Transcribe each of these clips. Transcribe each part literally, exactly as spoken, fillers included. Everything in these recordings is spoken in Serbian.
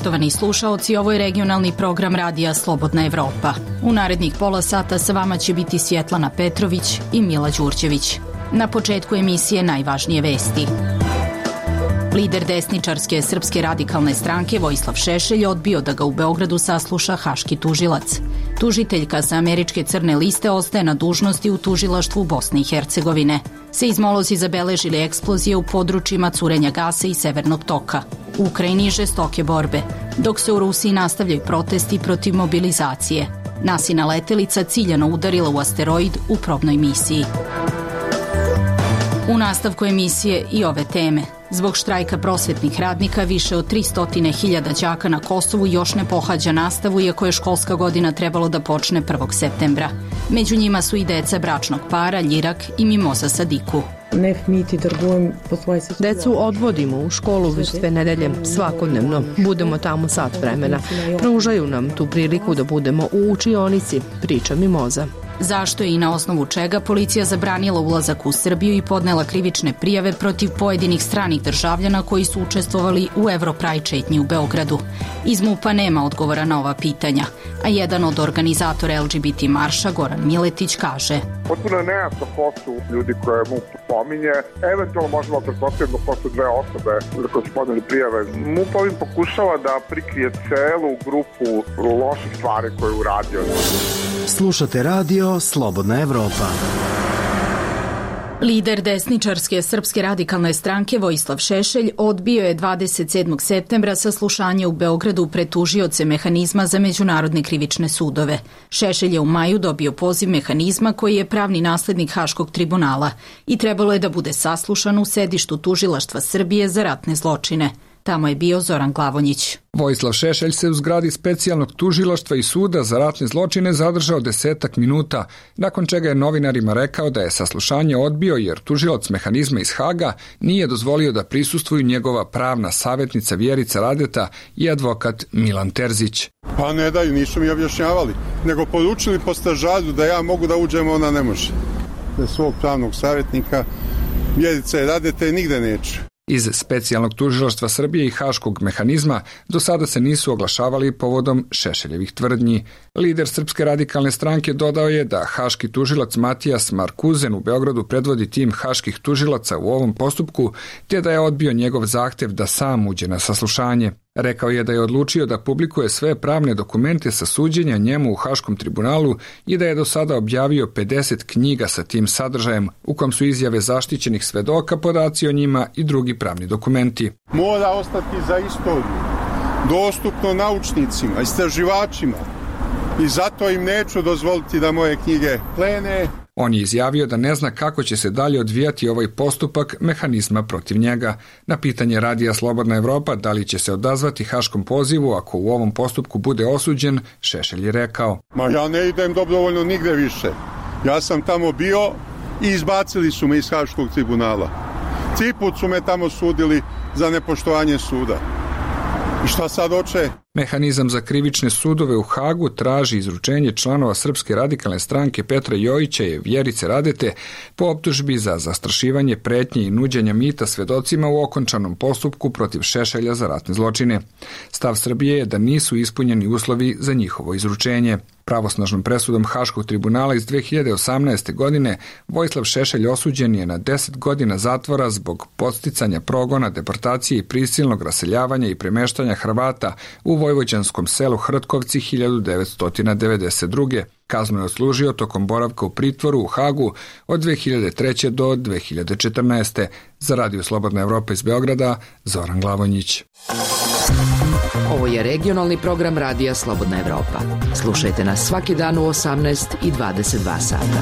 Poštovani slušaoci, ovo je regionalni program Radija Slobodna Evropa. U narednih pola sata sa vama će biti Svjetlana Petrović i Mila Đurđević. Na početku emisije najvažnije vesti. Lider desničarske Srpske radikalne stranke Vojislav Šešelj odbio da ga u Beogradu sasluša haški tužilac. Tužiteljka sa američke crne liste ostaje na dužnosti u tužilaštvu Bosne i Hercegovine. Seizmolozi zabeležili eksplozije u područjima curenja gasa i Severnog toka. U Ukrajini žestoke borbe, dok se u Rusiji nastavljaju protesti protiv mobilizacije. Nasina letelica ciljano udarila u asteroid u probnoj misiji. U nastavku emisije i ove teme. Zbog štrajka prosvetnih radnika više od tristo hiljada đaka na Kosovu još ne pohađa nastavu, iako je školska godina trebalo da počne prvog septembra. Među njima su i deca bračnog para Ljirak i Mimoza Sadiku. Decu odvodimo u školu već dve nedelje, svakodnevno. Budemo tamo sat vremena. Pružaju nam tu priliku da budemo u učionici, priča Mimoza. Zašto je i na osnovu čega policija zabranila ulazak u Srbiju i podnela krivične prijave protiv pojedinih stranih državljana koji su učestvovali u Evropraj četnji u Beogradu? Iz MUP-a nema odgovora na ova pitanja, a jedan od organizatora L G B T marša, Goran Miletić, kaže: Potpuno je nejasno ko su ljudi koje MUP pominje. Eventualno možemo pretpostaviti ko su dve osobe za koje su podneli prijave. MUP ovim pokušava da prikrije celu grupu loših stvari koje je uradio. Slušate radio Slobodna Evropa. Lider desničarske Srpske radikalne stranke Vojislav Šešelj odbio je dvadeset sedmog septembra saslušanje u Beogradu pred tužioce Mehanizma za međunarodne krivične sudove. Šešelj je u maju dobio poziv Mehanizma, koji je pravni naslednik Haškog tribunala, i trebalo je da bude saslušan u sedištu Tužilaštva Srbije za ratne zločine. Tamo je bio Zoran Glavonjić. Vojislav Šešelj se u zgradi specijalnog tužilaštva i suda za ratne zločine zadržao desetak minuta, nakon čega je novinarima rekao da je saslušanje odbio jer tužilac Mehanizma iz Haga nije dozvolio da prisustvuju njegova pravna savjetnica Vjerica Radeta i advokat Milan Terzić. Pa ne daju, nisu mi objašnjavali, nego poručili po stražaru da ja mogu da uđem, ona ne može. Bez svog pravnog savjetnika Vjerica Radete nigde neće. Iz specijalnog tužilaštva Srbije i Haškog Mehanizma do sada se nisu oglašavali povodom Šešeljevih tvrdnji. Lider Srpske radikalne stranke dodao je da haški tužilac Matijas Markuzen u Beogradu predvodi tim haških tužilaca u ovom postupku, te da je odbio njegov zahtev da sam uđe na saslušanje. Rekao je da je odlučio da publikuje sve pravne dokumente sa suđenja njemu u Haškom tribunalu i da je do sada objavio pedeset knjiga sa tim sadržajem, u kom su izjave zaštićenih svedoka, podaci o njima i drugi pravni dokumenti. Mora ostati za istoriju, dostupno naučnicima, istraživačima, i zato im neću dozvoliti da moje knjige plene. On je izjavio da ne zna kako će se dalje odvijati ovaj postupak Mehanizma protiv njega. Na pitanje Radija Slobodna Evropa da li će se odazvati haškom pozivu ako u ovom postupku bude osuđen, Šešelj je rekao: Ma ja ne idem dobrovoljno nigde više. Ja sam tamo bio i izbacili su me iz Haškog tribunala. Tri put su me tamo sudili za nepoštovanje suda. I šta sad hoće? Mehanizam za krivične sudove u Hagu traži izručenje članova Srpske radikalne stranke Petra Jojića i Vjerice Radete po optužbi za zastrašivanje, pretnje i nuđenja mita svedocima u okončanom postupku protiv Šešelja za ratne zločine. Stav Srbije je da nisu ispunjeni uslovi za njihovo izručenje. Pravosnažnom presudom Haškog tribunala iz dve hiljade osamnaeste. godine Vojislav Šešelj osuđen je na deset godina zatvora zbog podsticanja progona, deportacije i prisilnog raseljavanja i premeštanja Hrvata u vojvođanskom selu Hrtkovci hiljadu devetsto devedeset druge. Kaznu je odslužio tokom boravka u pritvoru u Hagu od dve hiljade treće. do dve hiljade četrnaeste. Za Radio Slobodna Evropa iz Beograda, Zoran Glavonjić. Ovo je regionalni program Radija Slobodna Evropa. Slušajte nas svaki dan u osamnaest i dvadeset dva sata.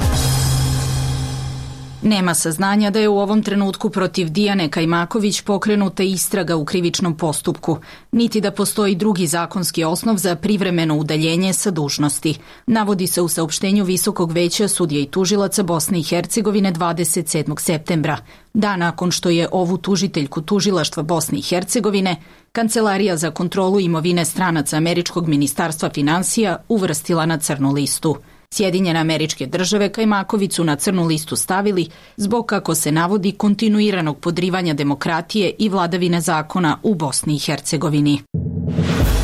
Nema saznanja da je u ovom trenutku protiv Dijane Kajmaković pokrenuta istraga u krivičnom postupku, niti da postoji drugi zakonski osnov za privremeno udaljenje sa dužnosti. Navodi se u saopštenju Visokog veća sudija i tužilaca Bosne i Hercegovine dvadeset sedmog septembra. Dan nakon što je ovu tužiteljku tužilaštva Bosne i Hercegovine Kancelarija za kontrolu imovine stranaca Američkog ministarstva finansija uvrstila na crnu listu. Sjedinjene Američke Države Kajmakoviću na crnu listu stavili zbog, kako se navodi, kontinuiranog podrivanja demokratije i vladavine zakona u Bosni i Hercegovini.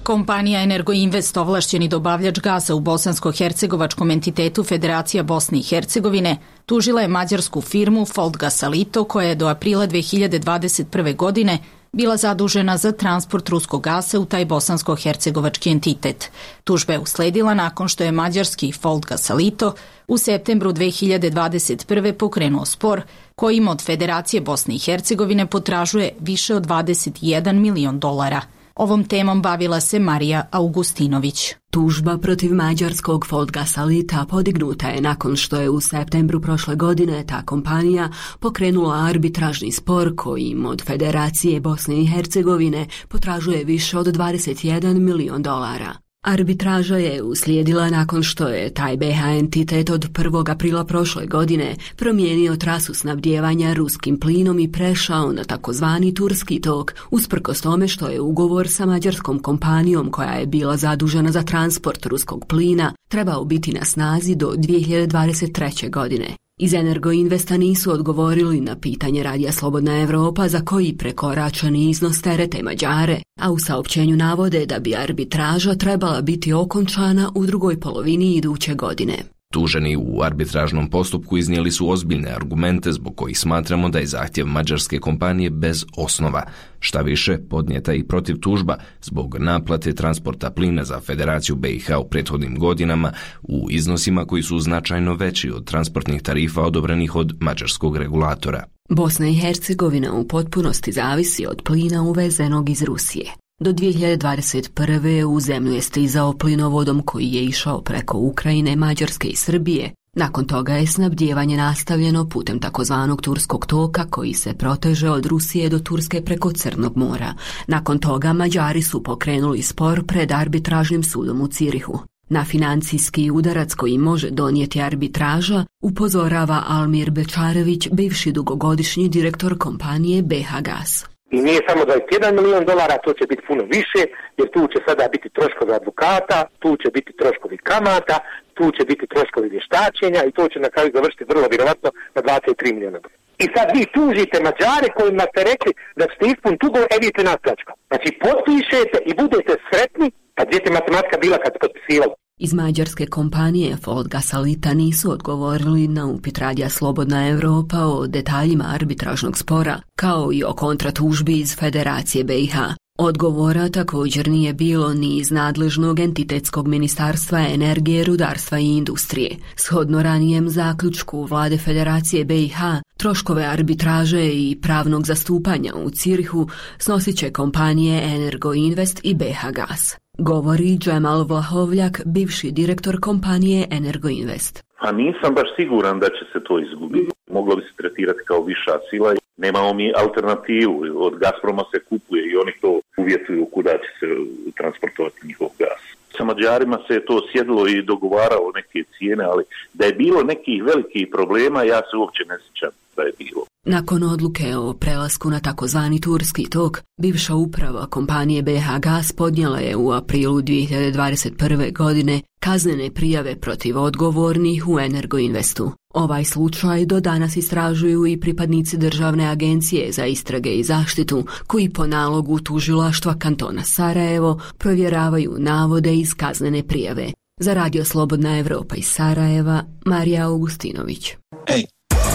Kompanija Energoinvest, ovlašćeni dobavljač gasa u bosansko-hercegovačkom entitetu Federacija Bosne i Hercegovine, tužila je mađarsku firmu Foldgas Alito, koja je do aprila dve hiljade dvadeset prve. godine bila zadužena za transport ruskog gasa u taj bosansko-hercegovački entitet. Tužba je usledila nakon što je mađarski Foldgas Alito u septembru dve hiljade dvadeset prve. pokrenuo spor kojim od Federacije Bosne i Hercegovine potražuje više od dvadeset jedan milion dolara. Ovom temom bavila se Marija Augustinović. Tužba protiv mađarskog Foldgas Alita podignuta je nakon što je u septembru prošle godine ta kompanija pokrenula arbitražni spor kojim od Federacije Bosne i Hercegovine potražuje više od dvadeset jedan milion dolara. Arbitraža je uslijedila nakon što je taj be ha entitet od prvog aprila prošle godine promijenio trasu snabdijevanja ruskim plinom i prešao na takozvani turski tok, usprkos tome što je ugovor sa mađarskom kompanijom koja je bila zadužena za transport ruskog plina trebao biti na snazi do dvije hiljade dvadeset treće. godine. Iz Energoinvesta nisu odgovorili na pitanje Radija Slobodna Evropa za koji prekoračeni iznos terete Mađare, a u saopćenju navode da bi arbitraža trebala biti okončana u drugoj polovini iduće godine. Tuženi u arbitražnom postupku iznijeli su ozbiljne argumente zbog kojih smatramo da je zahtjev mađarske kompanije bez osnova. Šta više, podnijeta i protiv tužba zbog naplate transporta plina za Federaciju be i ha u prethodnim godinama u iznosima koji su značajno veći od transportnih tarifa odobrenih od mađarskog regulatora. Bosna i Hercegovina u potpunosti zavisi od plina uvezenog iz Rusije. Do dvije hiljade dvadeset prve. u zemlju je stizao plinovodom koji je išao preko Ukrajine, Mađarske i Srbije. Nakon toga je snabdijevanje nastavljeno putem takozvanog turskog toka koji se proteže od Rusije do Turske preko Crnog mora. Nakon toga Mađari su pokrenuli spor pred arbitražnim sudom u Cirihu. Na financijski udarac koji može donijeti arbitraža upozorava Almir Bečarević, bivši dugogodišnji direktor kompanije be ha Gas. I nije samo dvadeset jedan milion dolara, to će biti puno više, jer tu će sada biti troškovi advokata, tu će biti troškovi kamata, tu će biti troškovi vještačenja i to će na kraju završiti vrlo vjerovatno na dvadeset tri miliona dolara. I sad vi tužite Mađare kojima ste rekli da ćete ispuniti ugovor, e vidite nas pljačka. Znači potpišete i budete sretni, pa gdje je matematika bila kad se potpisivalo. Iz mađarske kompanije Foldgas Alita nisu odgovorili na upit Radija Slobodna Evropa o detaljima arbitražnog spora, kao i o kontratužbi iz Federacije be i ha. Odgovora također nije bilo ni iz nadležnog entitetskog ministarstva energije, rudarstva i industrije. Shodno ranijem zaključku vlade Federacije be i ha, troškove arbitraže i pravnog zastupanja u Cirihu snosit će kompanije Energoinvest i be ha Gas. Govori Džemal Vlahovljak, bivši direktor kompanije Energoinvest. A nisam baš siguran da će se to izgubiti. Moglo bi se tretirati kao viša sila. Nemamo mi alternativu. Od Gazproma se kupuje i oni to uvjetuju kuda će se transportovati njihov gas. Sa Mađarima se je to sjedilo i dogovaralo neke cijene, ali da je bilo nekih velikih problema, ja se uopće ne sjećam da je bilo. Nakon odluke o prelasku na takozvani turski tok, bivša uprava kompanije be ha Gas podnijela je u aprilu dvije hiljade dvadeset prve. godine kaznene prijave protiv odgovornih u Energoinvestu. Ovaj slučaj do danas istražuju i pripadnici Državne agencije za istrage i zaštitu, koji po nalogu tužilaštva kantona Sarajevo provjeravaju navode iz kaznene prijave. Za Radio Slobodna Evropa iz Sarajeva, Marija Augustinović. Ej!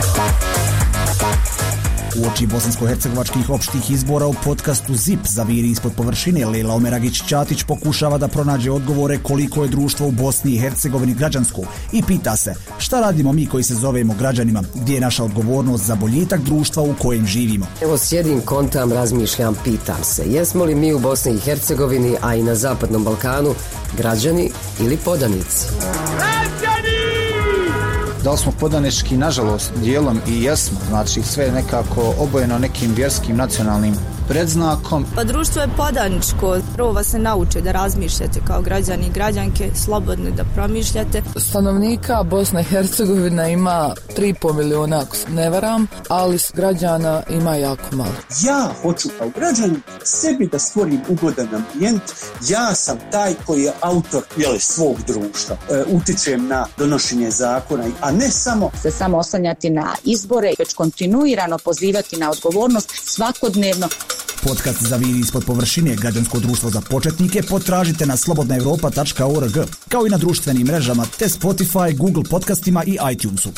Uoči bosansko-hercegovačkih opštih izbora u podcastu zip Zaviri ispod površine, Lejla Omeragić-Ćatić pokušava da pronađe odgovore koliko je društvo u Bosni i Hercegovini građansko i pita se šta radimo mi koji se zovemo građanima, gdje je naša odgovornost za boljitak društva u kojem živimo. Evo sjedim, kontam, razmišljam, pitam se jesmo li mi u Bosni i Hercegovini, a i na Zapadnom Balkanu građani ili podanici? Da li smo podanički, nažalost, dijelom i jesmo, znači sve nekako obojeno nekim vjerskim nacionalnim predznakom. Pa društvo je podaničko, prvo vas se nauče da razmišljate kao građani i građanke, slobodno da promišljate. Stanovnika Bosna i Hercegovina ima tri i pol milijuna, ako se ne varam, ali građana ima jako malo. Ja hoću kao građanin sebi da stvorim ugodan ambijent, ja sam taj koji je autor jeli, svog društva, e, utičem na donošenje zakona, a ne samo se samo oslanjati na izbore, već kontinuirano pozivati na odgovornost svakodnevno. Podcast Zaviri ispod površine, građansko društvo za početnike, potražite na slobodna europa tačka org, kao i na društvenim mrežama te Spotify, Google podcastima i iTunesu.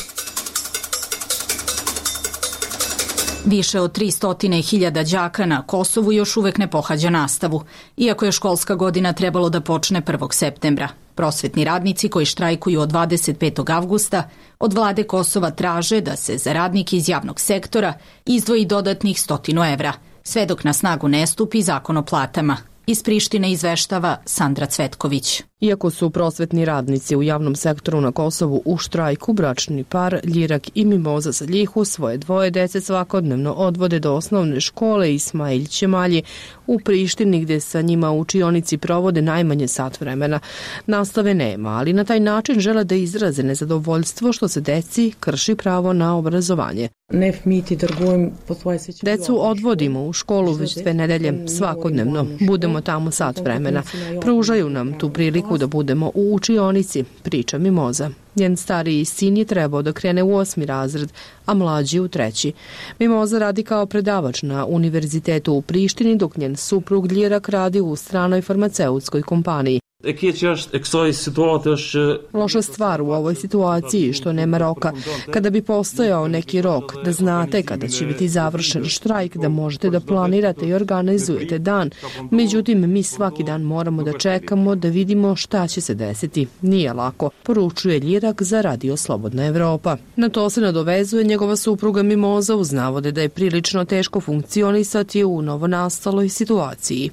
Više od tristo hiljada đaka na Kosovu još uvek ne pohađa nastavu, iako je školska godina trebalo da počne prvog septembra. Prosvetni radnici koji štrajkuju od dvadeset petog avgusta od vlade Kosova traže da se za radnike iz javnog sektora izdvoji dodatnih stotinu evra, sve dok na snagu ne stupi zakon o platama. Iz Prištine izveštava Sandra Cvetković. Iako su prosvetni radnici u javnom sektoru na Kosovu u štrajku, bračni par Ljirak i Mimoza Saljihu svoje dvoje dece svakodnevno odvode do osnovne škole Ismail Ćemalji u Prištini, gde sa njima u učionici provode najmanje sat vremena. Nastave nema, ali na taj način žele da izraze nezadovoljstvo što se deci krši pravo na obrazovanje. Decu odvodimo u školu već dve nedelje, svakodnevno. Budemo tamo sat vremena. Pružaju nam tu priliku da budemo u učionici, priča Mimoza. Njen stariji sin je trebao da krene u osmi razred, a mlađi u treći. Mimoza radi kao predavač na univerzitetu u Prištini, dok njen suprug Ljirak radi u stranoj farmaceutskoj kompaniji. Loša stvar u ovoj situaciji što nema roka. Kada bi postojao neki rok, da znate kada će biti završen štrajk, da možete da planirate i organizujete dan. Međutim, mi svaki dan moramo da čekamo da vidimo šta će se desiti. Nije lako, poručuje Ljirak za Radio Slobodna Evropa. Na to se nadovezuje njegova supruga Mimoza uz navode da je prilično teško funkcionisati u novonastaloj situaciji.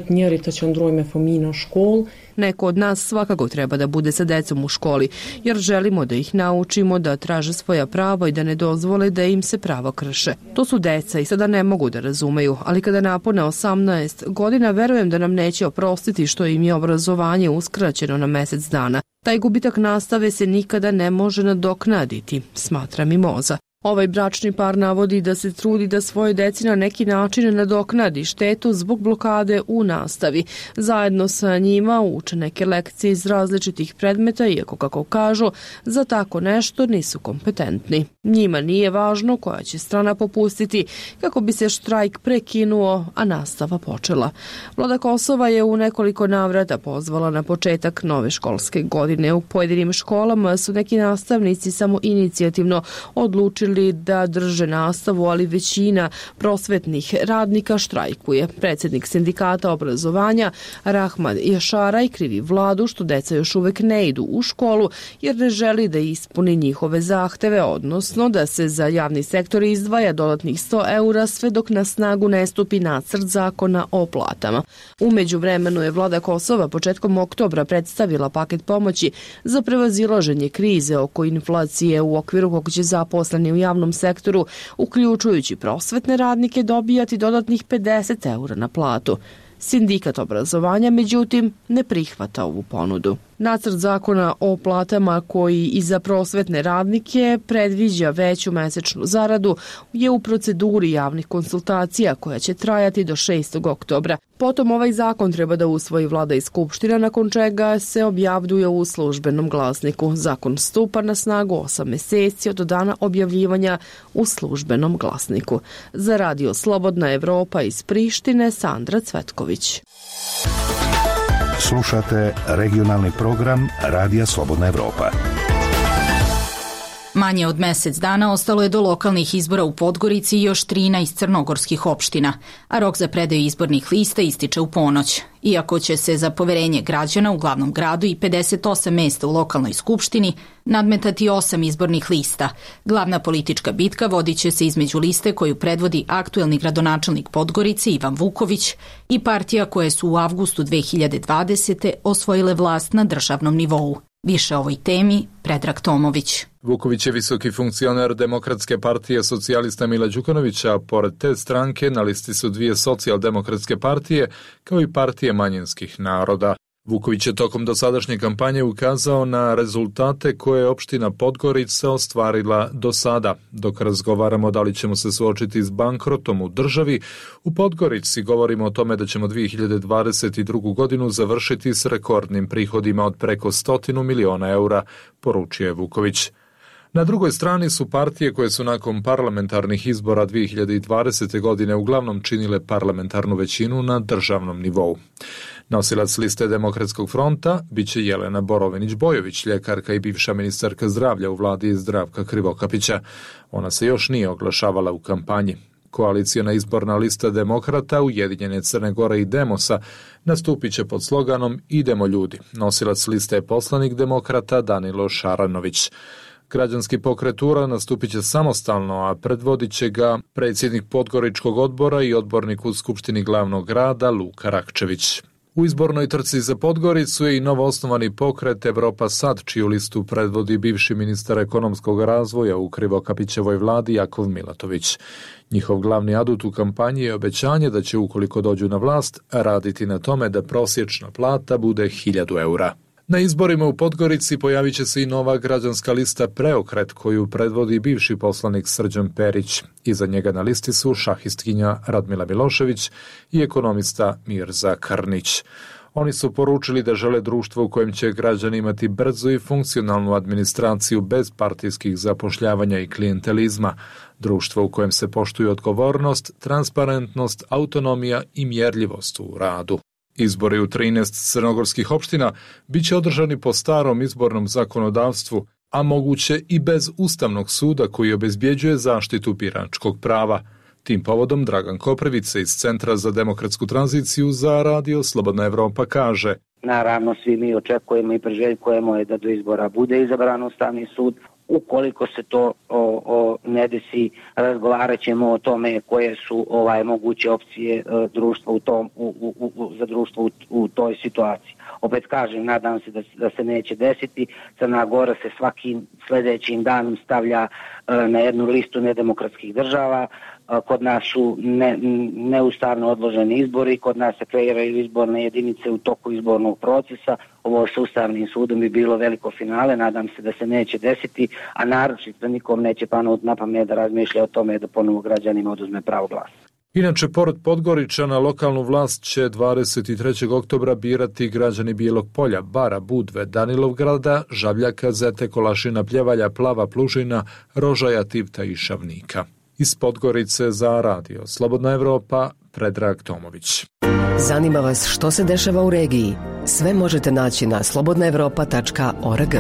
Neko od nas svakako treba da bude sa decom u školi, jer želimo da ih naučimo da traže svoja prava i da ne dozvole da im se prava krše. To su deca i sada ne mogu da razumeju, ali kada napune osamnaest godina, verujem da nam neće oprostiti što im je obrazovanje uskraćeno na mesec dana. Taj gubitak nastave se nikada ne može nadoknaditi, smatra Mimoza. Ovaj bračni par navodi da se trudi da svoje deci na neki način nadoknadi štetu zbog blokade u nastavi. Zajedno sa njima uče neke lekcije iz različitih predmeta, iako, kako kažu, za tako nešto nisu kompetentni. Njima nije važno koja će strana popustiti kako bi se štrajk prekinuo, a nastava počela. Vlada Kosova je u nekoliko navrata pozvala na početak nove školske godine. U pojedinim školama su neki nastavnici samo inicijativno odlučili da drže nastavu, ali većina prosvetnih radnika štrajkuje. Predsjednik sindikata obrazovanja Rahman Jašaraj krivi vladu što deca još uvek ne idu u školu jer ne želi da ispuni njihove zahteve, odnosno da se za javni sektor izdvaja dodatnih sto eura sve dok na snagu ne stupi nacrt zakona o platama. U međuvremenu je vlada Kosova početkom oktobra predstavila paket pomoći za prevazilaženje krize oko inflacije u okviru kog će zaposleni u javnom sektoru, uključujući prosvetne radnike, dobijati dodatnih pedeset eura na platu. Sindikat obrazovanja, međutim, ne prihvata ovu ponudu. Nacrt zakona o platama koji i za prosvetne radnike predviđa veću mesečnu zaradu je u proceduri javnih konsultacija koja će trajati do šestog oktobra. Potom ovaj zakon treba da usvoji vlada i skupština, nakon čega se objavljuje u službenom glasniku. Zakon stupa na snagu osam meseci od dana objavljivanja u službenom glasniku. Za Radio Slobodna Evropa iz Prištine, Sandra Cvetković. Slušate regionalni program Radija Slobodna Evropa. Manje od mesec dana ostalo je do lokalnih izbora u Podgorici i još trinaest crnogorskih opština, a rok za predaju izbornih lista ističe u ponoć. Iako će se za poverenje građana u glavnom gradu i pedeset osam mesta u lokalnoj skupštini nadmetati osam izbornih lista, glavna politička bitka vodit će se između liste koju predvodi aktuelni gradonačelnik Podgorice Ivan Vuković i partija koje su u avgustu dve hiljade dvadesete osvojile vlast na državnom nivou. Više o ovoj temi Predrag Tomović. Vuković je visoki funkcioner Demokratske partije socijalista Mila Đukanovića, a pored te stranke na listi su dvije socijaldemokratske partije kao i partije manjinskih naroda. Vuković je tokom dosadašnje kampanje ukazao na rezultate koje je opština Podgorica ostvarila do sada. Dok razgovaramo da li ćemo se suočiti s bankrotom u državi, u Podgorici govorimo o tome da ćemo dve hiljade dvadeset drugu. godinu završiti s rekordnim prihodima od preko stotinu miliona eura, poručuje Vuković. Na drugoj strani su partije koje su nakon parlamentarnih izbora dvije hiljade dvadesete. godine uglavnom činile parlamentarnu većinu na državnom nivou. Nosilac liste Demokratskog fronta biće Jelena Borovinić-Bojović, ljekarka i bivša ministarka zdravlja u vladi Zdravka Krivokapića. Ona se još nije oglašavala u kampanji. Koalicijona izborna lista Demokrata, Ujedinjene Crne Gore i Demosa nastupit će pod sloganom Idemo ljudi. Nosilac liste je poslanik Demokrata Danilo Šaranović. Građanski pokret U-ra nastupit će samostalno, a predvodit će ga predsjednik Podgoričkog odbora i odbornik u Skupštini glavnog grada Luka Rakčević. U izbornoj trci za Podgoricu je i novoosnovani pokret Evropa Sad, čiju listu predvodi bivši ministar ekonomskog razvoja u Krivokapićevoj vladi Jakov Milatović. Njihov glavni adut u kampanji je obećanje da će, ukoliko dođu na vlast, raditi na tome da prosječna plata bude hiljadu eura. Na izborima u Podgorici pojavit će se i nova građanska lista Preokret, koju predvodi bivši poslanik Srđan Perić. Iza njega na listi su šahistkinja Radmila Milošević i ekonomista Mirza Krnić. Oni su poručili da žele društvo u kojem će građani imati brzu i funkcionalnu administraciju bez partijskih zapošljavanja i klijentelizma, društvo u kojem se poštuju odgovornost, transparentnost, autonomija i mjerljivost u radu. Izbori u trinaest crnogorskih opština bit će održani po starom izbornom zakonodavstvu, a moguće i bez Ustavnog suda koji obezbjeđuje zaštitu biračkog prava. Tim povodom Dragan Koprivica iz Centra za demokratsku tranziciju za Radio Slobodna Evropa kaže: Naravno, svi mi očekujemo i priželjkujemo je da do izbora bude izabran Ustavni sud. Ukoliko se to o, o, ne desi, razgovarat ćemo o tome koje su ovaj moguće opcije e, društva u tom, u, u, u, za društvo u, u toj situaciji. Opet kažem, nadam se da, da se neće desiti. Crna Gora se svakim sljedećim danom stavlja e, na jednu listu nedemokratskih država. E, kod nas su ne, neustavno odloženi izbori, kod nas se kreiraju izborne jedinice u toku izbornog procesa. Ovo sa Ustavnim sudom bi bilo veliko finale, nadam se da se neće desiti, a naročito nikom neće panuti na pamet da razmišlja o tome da ponovo građanima oduzme pravo glasa. Inače, pored Podgoričana, lokalnu vlast će dvadeset trećeg oktobra birati građani Bijelog Polja, Bara, Budve, Danilovgrada, Žabljaka, Zete, Kolašina, Pljevalja, Plava, Plužina, Rožaja, Tivta i Šavnika. Iz Podgorice za Radio Slobodna Evropa, Predrag Tomović. Zanima vas što se dešava u regiji? Sve možete naći na slobodna evropa tačka org.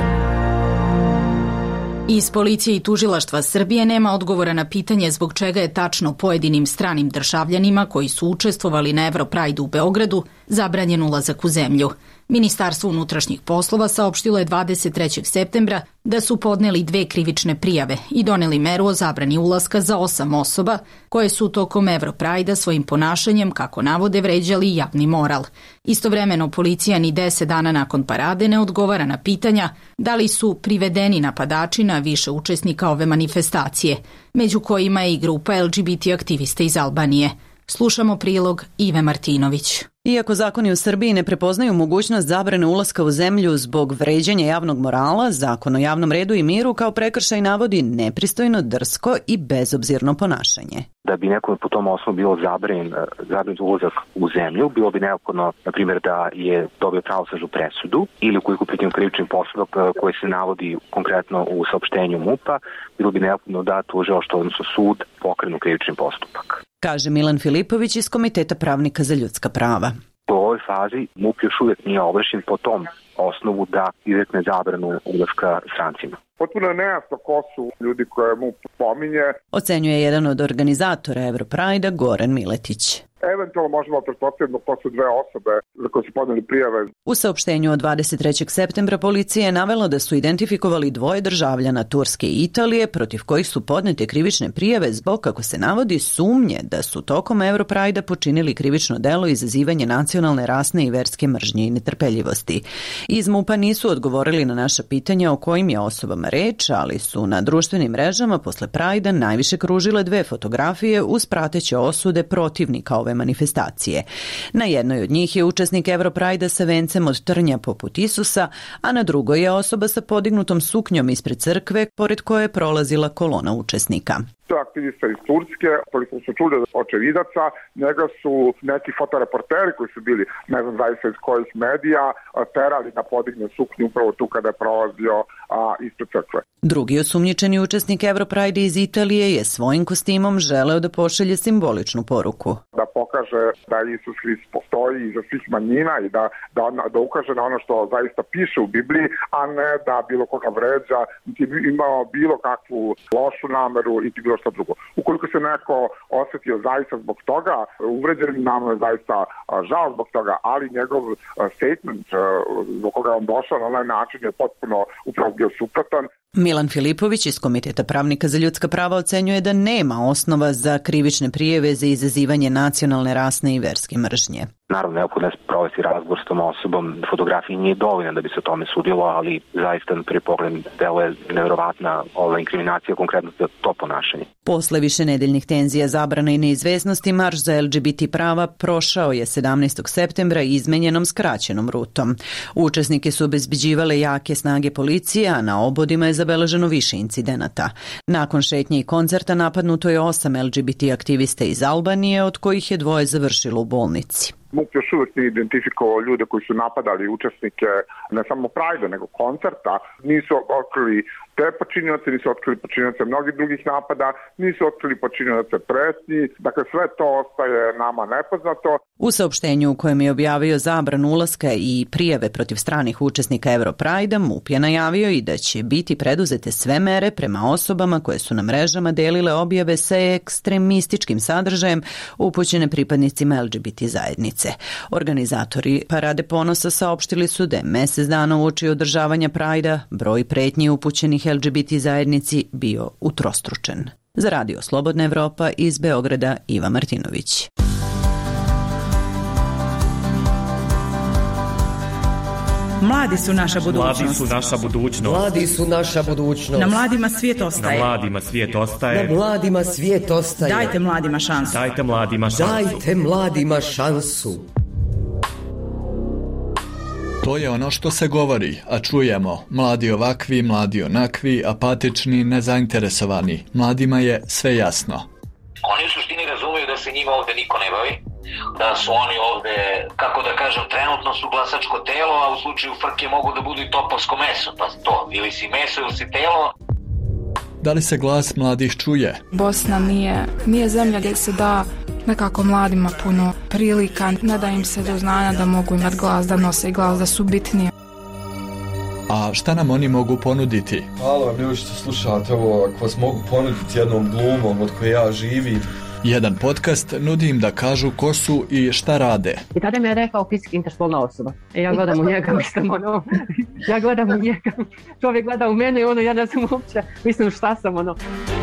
Iz policije i tužilaštva Srbije nema odgovora na pitanje zbog čega je tačno pojedinim stranim državljanima koji su učestvovali na Europride u Beogradu zabranjen ulazak u zemlju. Ministarstvo unutrašnjih poslova saopštilo je dvadeset trećeg septembra da su podneli dve krivične prijave i doneli meru o zabrani ulaska za osam osoba koje su tokom Europride svojim ponašanjem, kako navode, vređali javni moral. Istovremeno, policija ni deset dana nakon parade ne odgovara na pitanja da li su privedeni napadači na više učesnika ove manifestacije, među kojima je i grupa L G B T aktivista iz Albanije. Slušamo prilog Ive Martinović. Iako zakoni u Srbiji ne prepoznaju mogućnost zabrane ulaska u zemlju zbog vređanja javnog morala, Zakon o javnom redu i miru kao prekršaj navodi nepristojno, drsko i bezobzirno ponašanje. Da bi nekom po tom osnovu bilo zabranjen zabranjen ulazak u zemlju, bilo bi neophodno, na primjer, da je dobio pravosnažnu presudu ili ukoliko pitanju krivični postupak koji se navodi konkretno u saopštenju MUP-a, bilo bi neophodno da tužilaštvo, odnosno sud, pokrenu krivični postupak. Kaže Milan Filipović iz Komiteta pravnika za ljudska prava. U ovoj fazi MUP još uvijek nije ovlašćen po tom osnovu da izrekne zabranu ulaska strancima. Potpuno je nejasno ko su ljudi koje MUP pominje. Ocenjuje jedan od organizatora Europride-a Goran Miletić. Eventualno možemo pretpostaviti ko su dve osobe za koje su podneli prijave. U saopštenju od dvadeset trećeg septembra policija je navela da su identifikovali dvoje državljana Turske i Italije protiv kojih su podnete krivične prijave zbog, kako se navodi, sumnje da su tokom Europride-a počinili krivično delo izazivanje nacionalne, rasne i verske mržnje i netrpeljivosti. Iz MUP-a nisu odgovorili na naša pitanja o kojim je osobama reč, ali su na društvenim mrežama posle Prajda najviše kružile dve fotografije uz prateće osude protivnika ove manifestacije. Na jednoj od njih je učesnik Europrajda sa vencem od trnja poput Isusa, a na drugoj je osoba sa podignutom suknjom ispred crkve, pored koje je prolazila kolona učesnika. To je aktivista iz Turske, koliko su čuli od očevidaca, njega su neki fotoreporteri koji su bili, ne znam zaista iz kojih medija, terali na podigne suknju upravo tu kada je prolazio a, ispred crkve. Drugi osumnjičeni učesnik Europride iz Italije je svojim kostimom želeo da pošalje simboličnu poruku. Da pokaže da Isus Hrist postoji iza svih manjina i da, da, da ukaže na ono što zaista piše u Bibliji, a ne da bilo koga vređa, niti imao bilo kakvu lošu nameru i bilo što drugo. Ukoliko se neko osjetio zaista zbog toga, uvređenim nama je zaista žao zbog toga, ali njegov statement zbog koga je on došao na onaj način je potpuno upravo bio suprotan. Milan Filipović iz Komiteta pravnika za ljudska prava ocenjuje da nema osnova za krivične prijeve za izazivanje nacionalne, rasne i verske mržnje. Naravno, neophodno je provesti razgovor s tom osobom. Fotografiji nije dovoljno da bi se o tome sudilo, ali zaista na prvi pogled deluje nevjerovatna ova inkriminacija konkretno za to ponašanje. Posle više nedeljnih tenzija, zabrana i neizvesnosti, marš za L G B T prava prošao je sedamnaestog septembra izmenjenom skraćenom rutom. Učesnike su obezbeđivale jake snage policije, a na obodima je zabeleženo više incidenata. Nakon šetnje i koncerta napadnuto je osam L G B T aktivista iz Albanije, od kojih je dvoje završilo u bolnici. MUP još uvijek nije identifikovao ljude koji su napadali učesnike ne samo Pride-a, nego koncerta. Nisu otkrili te počinioce, nisu otkrili počinioce mnogih drugih napada, nisu otkrili počinioce pretnji. Dakle, sve to ostaje nama nepoznato. U saopštenju u kojem je objavio zabranu ulaska i prijave protiv stranih učesnika Europride-a, MUP je najavio i da će biti preduzete sve mere prema osobama koje su na mrežama delile objave sa ekstremističkim sadržajem upućene pripadnicima L G B T zajednice. Organizatori Parade ponosa saopštili su da je mesec dana uoči održavanja Prajda broj pretnji upućenih L G B T zajednici bio utrostručen. Za Radio Slobodna Evropa iz Beograda Iva Martinović. Mladi su naša budućnost. Mladi su naša budućnost. Mladi su naša budućnost. Na mladima svijet ostaje. Na mladima svijet ostaje. Na mladima svijet ostaje. Dajte mladima šansu. Dajte mladima šansu. Dajte mladima šansu. To je ono što se govori, a čujemo. Mladi ovakvi, mladi onakvi, apatični, nezainteresovani. Mladima je sve jasno. Oni u suštini razumiju da se njima ovde niko ne bavi, da su oni ovde, kako da kažem, trenutno su glasačko telo, a u slučaju frke mogu da budu i topovsko meso, pa to, ili si meso ili si telo. Da li se glas mladih čuje? Bosna nije, nije zemlja gdje se da nekako mladima puno prilika, ne da im se do znanja da mogu imati glas, da nose glas, da su bitnije. A šta nam oni mogu ponuditi? Halo, ljudi što slušate ovo, ako vas mogu ponuditi jednom glumom od koje ja živim. Jedan podcast nudi im da kažu ko su i šta rade. I tada mi je rekao fizički interspolna osoba. E, ja gledam u njega, mislim, ono, ja gledam u njega, čovjek gleda u mene i ono, ja ne znam uopće, mislim šta sam, ono.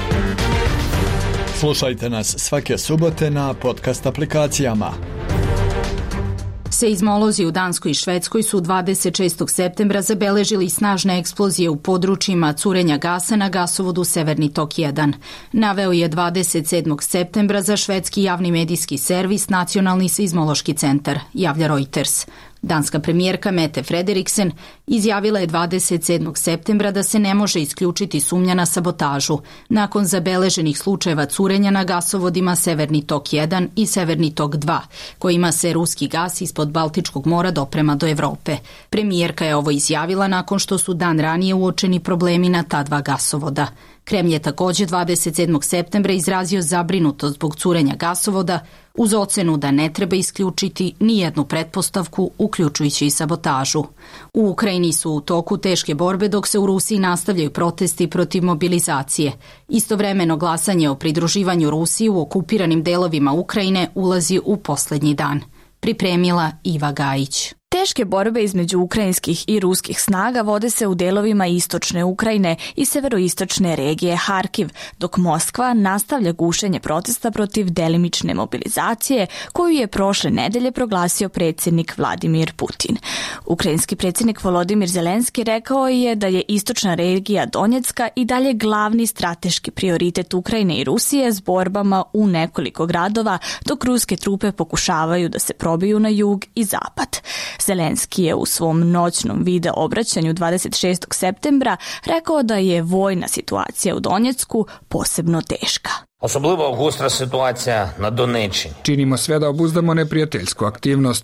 Slušajte nas svake subote na podcast aplikacijama. Seizmolozi u Danskoj i Švedskoj su dvadeset šestog septembra zabeležili snažne eksplozije u područjima curenja gasa na gasovodu Severni tok jedan. Naveo je dvadeset sedmog septembra za švedski javni medijski servis Nacionalni seizmološki centar, javlja Reuters. Danska premijerka Mette Frederiksen izjavila je dvadeset sedmog septembra da se ne može isključiti sumnja na sabotažu nakon zabeleženih slučajeva curenja na gasovodima Severni tok jedan i Severni tok dva, kojima se ruski gas ispod Baltičkog mora doprema do Evrope. Premijerka je ovo izjavila nakon što su dan ranije uočeni problemi na ta dva gasovoda. Kremlj je također dvadeset sedmog septembra izrazio zabrinutost zbog curenja gasovoda uz ocenu da ne treba isključiti ni jednu pretpostavku, uključujući i sabotažu. U Ukrajini su u toku teške borbe dok se u Rusiji nastavljaju protesti protiv mobilizacije. Istovremeno glasanje o pridruživanju Rusiji u okupiranim delovima Ukrajine ulazi u posljednji dan. Pripremila Iva Gajić. Teške borbe između ukrajinskih i ruskih snaga vode se u delovima istočne Ukrajine i severoistočne regije Harkiv, dok Moskva nastavlja gušenje protesta protiv delimične mobilizacije koju je prošle nedelje proglasio predsjednik Vladimir Putin. Ukrajinski predsjednik Volodimir Zelenski rekao je da je istočna regija Donjecka i dalje glavni strateški prioritet Ukrajine i Rusije s borbama u nekoliko gradova, dok ruske trupe pokušavaju da se probiju na jug i zapad. Zelenski je u svom noćnom video obraćanju dvadeset šestog septembra rekao da je vojna situacija u Donjecku posebno teška. Особливо гостра ситуація на Донеччині. Činimo sve da obuzdamo neprijateljsku aktivnost.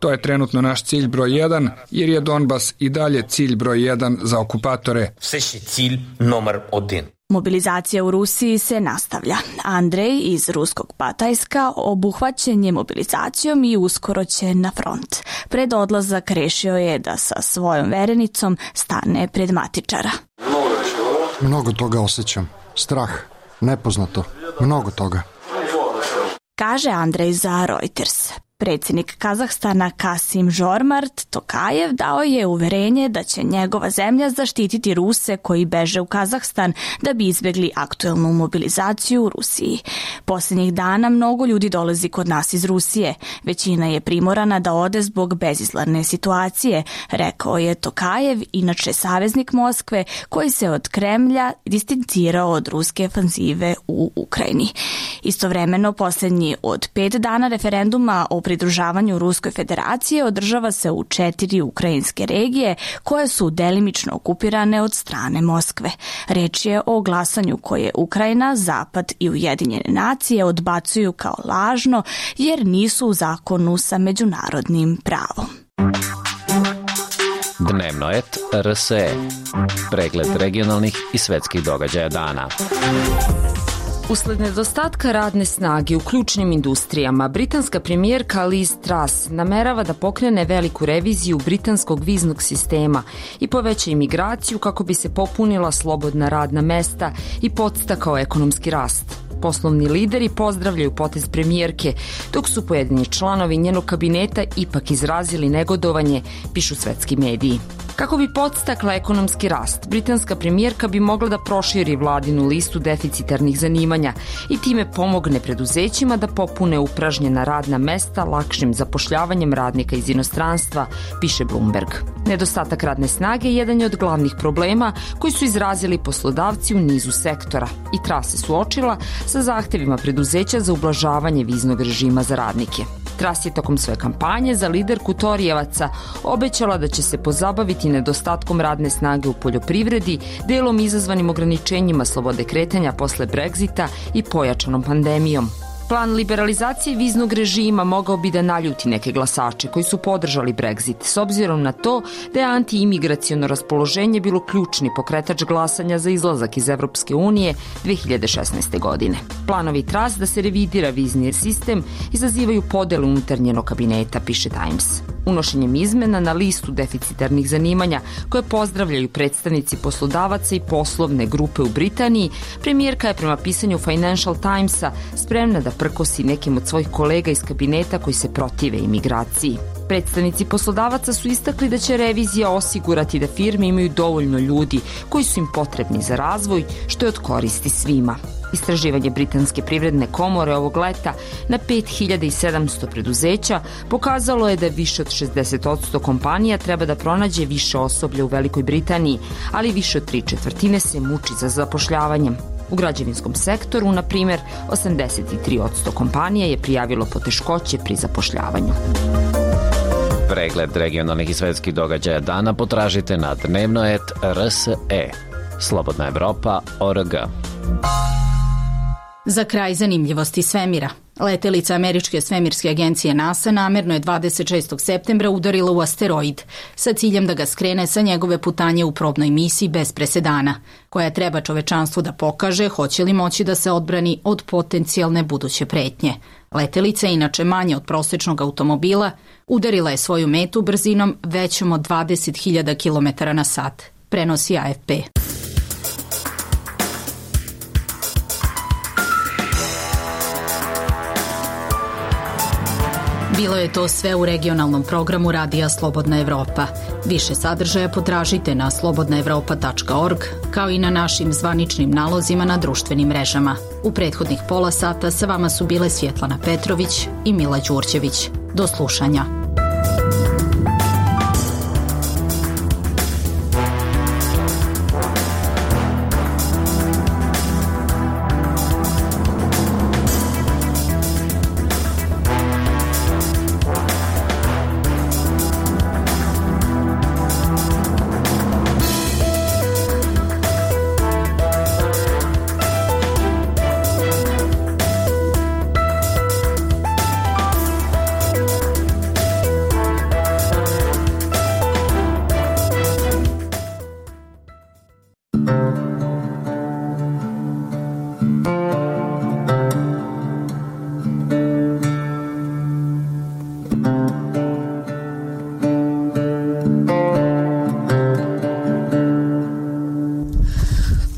To je trenutno naš cilj broj jedan, jer je Donbas i dalje cilj broj jedan za okupatore. Все ще cilj номер один. Mobilizacija u Rusiji se nastavlja. Andrej iz ruskog Batajska obuhvaćen je mobilizacijom i uskoro će na front. Pred odlazak rešio je da sa svojom verenicom stane pred matičara. Mnogo toga osjećam. Strah, nepoznato, mnogo toga. Kaže Andrej za Reuters. Predsjednik Kazahstana Kasim Žormart Tokajev dao je uverenje da će njegova zemlja zaštititi Ruse koji beže u Kazahstan da bi izbjegli aktuelnu mobilizaciju u Rusiji. Posljednjih dana mnogo ljudi dolazi kod nas iz Rusije. Većina je primorana da ode zbog bezizlazne situacije, rekao je Tokajev, inače saveznik Moskve koji se od Kremlja distancirao od ruske ofanzive u Ukrajini. Istovremeno, posljednji od pet dana referenduma o pridružavanju Ruskoj federaciji održava se u četiri ukrajinske regije koje su delimično okupirane od strane Moskve. Reč je o glasanju koje Ukrajina, Zapad i Ujedinjene nacije odbacuju kao lažno jer nisu u zakonu sa međunarodnim pravom. Dnevno et R S E. Pregled regionalnih i svetskih događaja dana. Usled nedostatka radne snage u ključnim industrijama, britanska premijerka Liz Truss namerava da pokrene veliku reviziju britanskog viznog sistema i poveća imigraciju kako bi se popunila slobodna radna mesta i podstakao ekonomski rast. Poslovni lideri pozdravljaju potez premijerke, dok su pojedini članovi njenog kabineta ipak izrazili negodovanje, pišu svetski mediji. Kako bi podstakla ekonomski rast, britanska premijerka bi mogla da proširi vladinu listu deficitarnih zanimanja i time pomogne preduzećima da popune upražnjena radna mesta lakšim zapošljavanjem radnika iz inostranstva, piše Bloomberg. Nedostatak radne snage jedan je od glavnih problema koji su izrazili poslodavci u nizu sektora i Truss se suočila sa zahtevima preduzeća za ublažavanje viznog režima za radnike. Truss je tokom svoje kampanje za liderku Torijevaca obećala da će se pozabaviti nedostatkom radne snage u poljoprivredi, delom izazvanim ograničenjima slobode kretanja posle Brexita i pojačanom pandemijom. Plan liberalizacije viznog režima mogao bi da naljuti neke glasače koji su podržali Brexit, s obzirom na to da je antiimigraciono raspoloženje bilo ključni pokretač glasanja za izlazak iz Evropske unije dve hiljade šesnaeste. godine. Planovi Truss da se revidira vizni sistem izazivaju podele unutar njenog kabineta, piše Times. Unošenjem izmena na listu deficitarnih zanimanja koje pozdravljaju predstavnici poslodavaca i poslovne grupe u Britaniji, premijerka je prema pisanju Financial Timesa spremna da prkosi nekim od svojih kolega iz kabineta koji se protive imigraciji. Predstavnici poslodavaca su istakli da će revizija osigurati da firme imaju dovoljno ljudi koji su im potrebni za razvoj, što je od koristi svima. Istraživanje Britanske privredne komore ovog leta na pet hiljada sedamsto preduzeća pokazalo je da više od šezdeset posto kompanija treba da pronađe više osoblja u Velikoj Britaniji, ali više od tri četvrtine se muči za zapošljavanjem. U građevinskom sektoru, na primjer, osamdeset tri posto kompanija je prijavilo poteškoće pri zapošljavanju. Pregled regionalnih i svetskih događaja dana potražite na dnevno et R S E. Slobodna Evropa O R G. Za kraj zanimljivosti svemira. Letelica američke svemirske agencije NASA namerno je dvadeset šestog septembra udarila u asteroid sa ciljem da ga skrene sa njegove putanje u probnoj misiji bez presedana, koja treba čovečanstvu da pokaže hoće li moći da se odbrani od potencijalne buduće pretnje. Letelica, inače manje od prosečnog automobila, udarila je svoju metu brzinom većom od dvadeset hiljada kilometara na sat, prenosi A F P. Bilo je to sve u regionalnom programu Radija Slobodna Evropa. Više sadržaja potražite na slobodna evropa tačka org, kao i na našim zvaničnim nalozima na društvenim mrežama. U prethodnih pola sata sa vama su bile Svjetlana Petrović i Mila Đurđević. Do slušanja.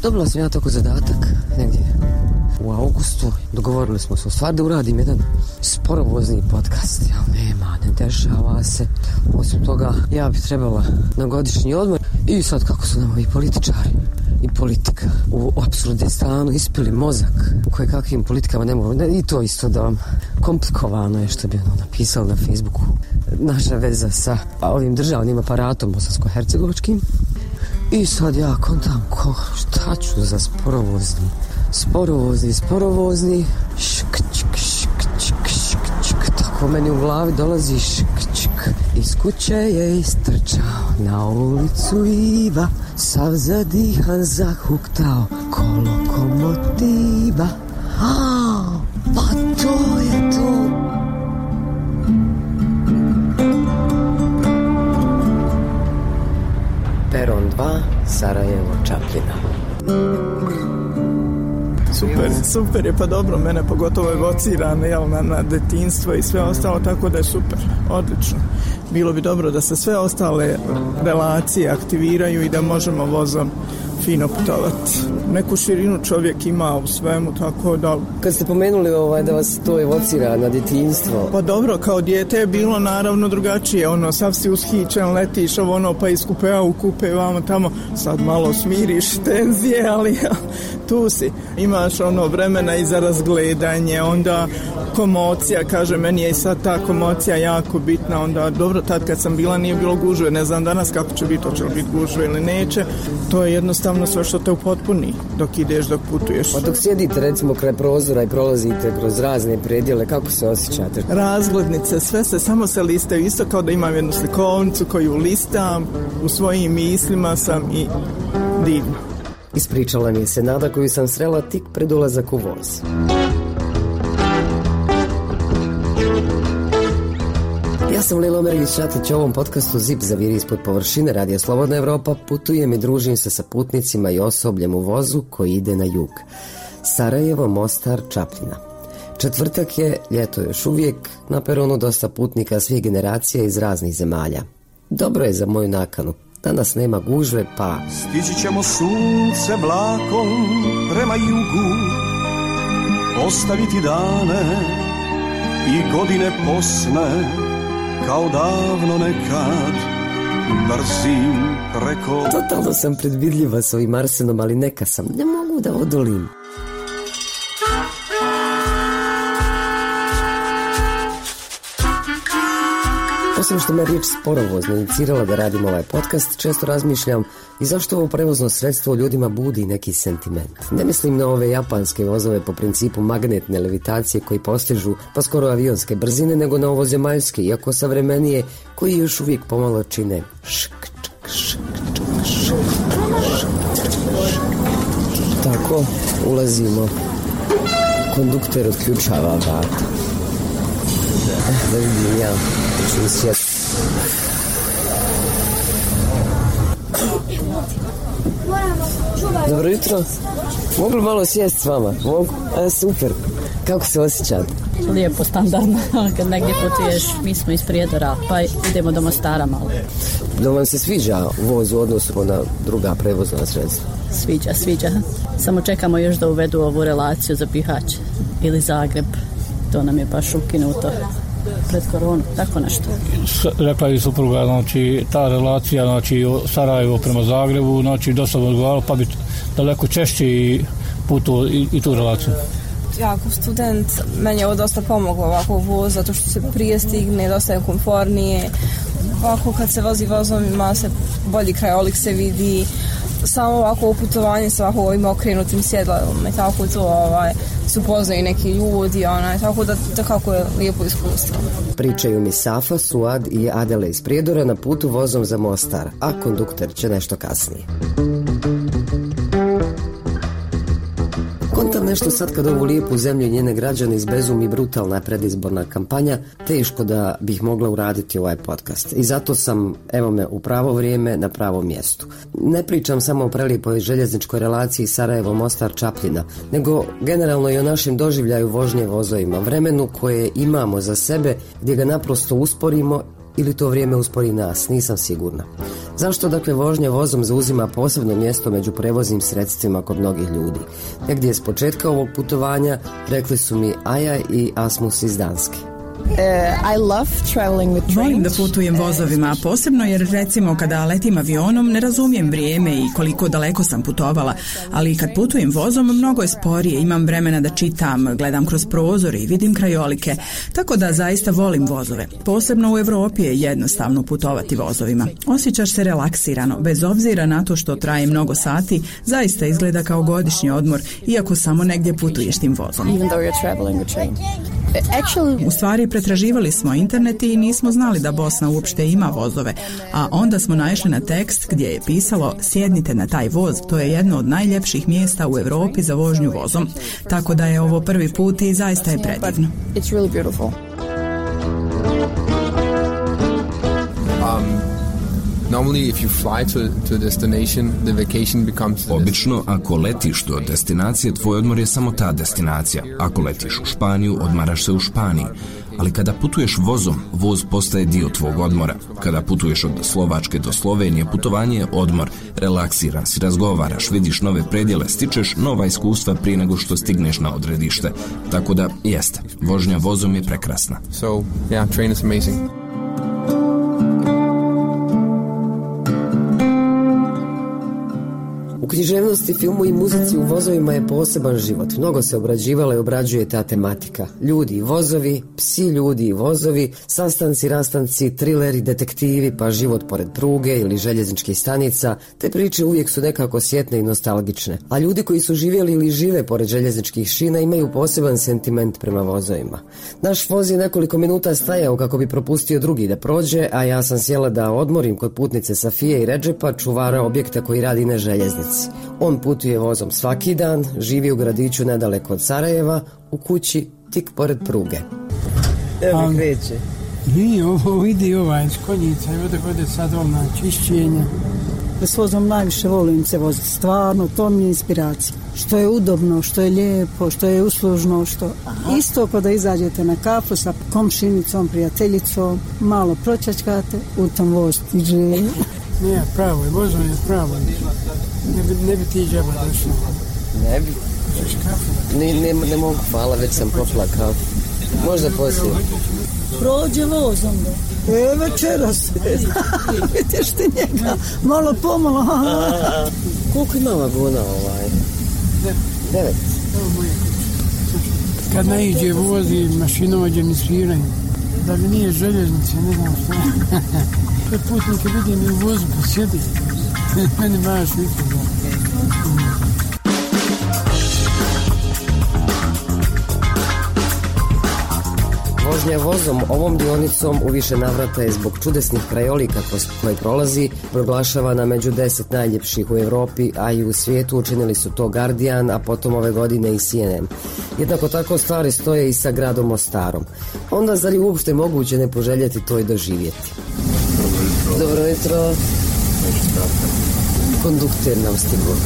Dobila sam ja tako zadatak negdje u augustu. Dogovorili smo se u stvar da uradim jedan sporovozni podcast. Ja, nema, ne dešava se. Osim toga, ja bi trebala na godišnji odmor. I sad kako su nam ovi političari i politika u apsurdistanu ispili mozak u koje kakvim politikama ne mogu. I to isto da vam komplikovano je što bi ono napisali na Facebooku. Naša veza sa ovim državnim aparatom bosansko-hercegovačkim. I sad ja kontam ko, šta ću za sporovozni sporovozni, sporovozni šk, čk, šk, čk, šk, čk. Tako meni u glavi dolazi šk, čk. Iz kuće je istrčao na ulicu Iva, sav zadihan zahuktao ko lokomotiva. A, pa to je to. Peron dva, Sarajevo, Čapljina. Super, super je, pa dobro, mene pogotovo evocira jel, na, na detinjstvo i sve ostalo, tako da je super, odlično. Bilo bi dobro da se sve ostale relacije aktiviraju i da možemo vozom fino putovati. Neku širinu čovjek ima u svemu, tako da... Kad ste pomenuli ovaj, da vas to evocira na djetinjstvo... Pa dobro, kao dijete je bilo naravno drugačije, ono, sav si ushićen, letiš, ovo ono, pa iz kupea u kupe, vamo tamo, sad malo smiriš tenzije, ali tu si. Imaš ono vremena i za razgledanje, onda komocija, kaže, meni je i sad ta komocija jako bitna, onda dobro, tad kad sam bila nije bilo gužve, ne znam danas kako će biti, hoće li biti gužve ili neće, to je jednostavno sve što te upotpuni dok ideš, dok putuješ. Pa dok sjedite recimo kraj prozora i prolazite kroz razne predjele, kako se osjećate? Razglednice, sve se, samo se listaju, isto kao da imam jednu slikovnicu koju listam, u svojim mislima sam i divno. Ispričala mi je se nada koju sam srela tik pred ulazak u voz. Ja sam Lilo Mergić-Šatić, u ovom podcastu Zip zaviri ispod površine Radija Slobodna Evropa, putujem i družim se sa putnicima i osobljem u vozu koji ide na jug. Sarajevo, Mostar, Čapljina. Četvrtak je, ljeto još uvijek, na peronu dosta putnika svih generacija iz raznih zemalja. Dobro je za moju nakanu. Danas nema gužve, pa... Stići ćemo sunce vlakom prema jugu, ostaviti dane i godine posne, kao davno nekad, brzim preko... Totalno sam predvidljiva s ovim Arsenom, ali neka sam, ne mogu da odolim. Osim što me riječ sporovozno inicirala da radim ovaj podcast, često razmišljam i zašto ovo prevozno sredstvo ljudima budi neki sentiment. Ne mislim na ove japanske vozove po principu magnetne levitacije koji postižu pa skoro avionske brzine, nego na ovo zemaljske, iako savremenije, koji još uvijek pomalo čine šk, čk, šk, čk, šk, šk. Tako, ulazimo. Kondukter odključava vrata. Eh, da vidim ja. Dobro jutro. Mogu li malo sjesti s vama? Mogu? A, super. Kako se osjećate? Lijepo, standardno. Kad negdje putuješ, mi smo iz Prijedora, pa idemo do Mostara malo. Da vam se sviđa voz u odnosu na druga prevozna sredstva? Sviđa, sviđa. Samo čekamo još da uvedu ovu relaciju za Bihać ili Zagreb. To nam je baš ukinuto pred koronu, tako nešto. Rekla je supruga, znači ta relacija, znači Sarajevo prema Zagrebu, znači dosta bi odgovaralo, pa bi daleko češće i putu i, i tu relaciju. Ja kao student, meni je ovo dosta pomoglo ovako voz, zato što se prije stigne, dosta je komfornije. Ovako kad se vozi vozom ima se bolji krajolik se vidi, samo ovako putovanje sa ovako ovim okrenutim sjedalom i tako to ovaj, su poznaju neki ljudi, onaj, tako da, da kako je lijepo iskustvo. Pričaju mi Safa, Suad i Adela iz Prijedora na putu vozom za Mostar, a kondukter će nešto kasnije. Kontam nešto sad kad ovu lijepu zemlju i njene građane izbezumi brutalna predizborna kampanja, teško da bih mogla uraditi ovaj podcast. I zato sam, evo me, u pravo vrijeme na pravom mjestu. Ne pričam samo o prelijepoj željezničkoj relaciji Sarajevo-Mostar-Čapljina, nego generalno i o našem doživljaju vožnje vozovima, vremenu koje imamo za sebe, gdje ga naprosto usporimo ili to vrijeme uspori nas, nisam sigurna. Zašto dakle vožnja vozom zauzima posebno mjesto među prevoznim sredstvima kod mnogih ljudi? Negdje s početka ovog putovanja rekli su mi Aja i Asmus iz Danske. Uh, I love traveling with trains. Volim da putujem vozovima, posebno jer recimo kada letim avionom ne razumijem vrijeme i koliko daleko sam putovala, ali kad putujem vozom mnogo je sporije, imam vremena da čitam, gledam kroz prozor i vidim krajolike, tako da zaista volim vozove. Posebno u Europi je jednostavno putovati vozovima. Osjećaš se relaksirano, bez obzira na to što traje mnogo sati, zaista izgleda kao godišnji odmor, iako samo negdje putuješ tim vozom. Even though you're traveling with train. Actually, u stvari pretraživali smo internet i nismo znali da Bosna uopšte ima vozove, a onda smo naišli na tekst gdje je pisalo sjednite na taj voz, to je jedno od najljepših mjesta u Europi za vožnju vozom. Tako da je ovo prvi put i zaista je predivno. It's really beautiful. Um, Normally, if you fly to, to a destination, the vacation becomes... Obično, ako letiš do destinacije, tvoj odmor je samo ta destinacija. Ako letiš u Španiju, odmaraš se u Španiji. Ali kada putuješ vozom, voz postaje dio tvog odmora. Kada putuješ od Slovačke do Slovenije, putovanje je odmor. Relaksiran si, razgovaraš, vidiš nove predjele, stičeš nova iskustva prije nego što stigneš na odredište. Tako da, jeste, vožnja vozom je prekrasna. So, yeah, train is amazing. U književnosti, filmu i muzici u vozovima je poseban život. Mnogo se obrađivala i obrađuje ta tematika. Ljudi i vozovi, psi, ljudi i vozovi, sastanci, rastanci, trileri, detektivi, pa život pored pruge ili željezničkih stanica. Te priče uvijek su nekako sjetne i nostalgične. A ljudi koji su živjeli ili žive pored željezničkih šina imaju poseban sentiment prema vozovima. Naš voz je nekoliko minuta stajao kako bi propustio drugi da prođe, a ja sam sjela da odmorim kod putnice Safije i Redžepa, čuvara objekta koji radi na željeznici. On putuje vozom svaki dan, živi u gradiću nedaleko od Sarajeva, u kući tik pored pruge. Evo mi kreće. Nije, ovo vidi ovaj iz konjica, evo da gode sad na čišćenje. S vozom najviše volim se voziti, stvarno, to mi je inspiracija. Što je udobno, što je lijepo, što je uslužno, što isto kada izađete na kafu sa komšinicom, prijateljicom, malo pročačkate, u tom voz tiđe. Nije, pravo je, vozom je pravo. Ne bi, ne bi ti džaba došla. Ne bi. Ne, ne, ne mogu, hvala, već sam popila kafu. Možda poslije. Prođe vozom da. E, večeras. Vidiš ti njega, malo pomalo. Koliko ima vagona ovaj? Devet. Kad naiđe vozi, mašinovođe mi sviraju. Da mi nije željeznice, ne znam što. Kad putnike vidim i u vozu pa sjedi. Meni baš nikada. Vožnja vozom ovom dionicom u više navrata je zbog čudesnih krajolika kroz koje prolazi proglašavana među deset najljepših u Europi, a i u svijetu. Učinili su to Guardian, a potom ove godine i C N N. Jednako tako stvari stoje i sa gradom Mostarom. Onda zar je uopšte moguće ne poželjeti to i doživjeti? Dobro jutro. Kondukter nam stigo.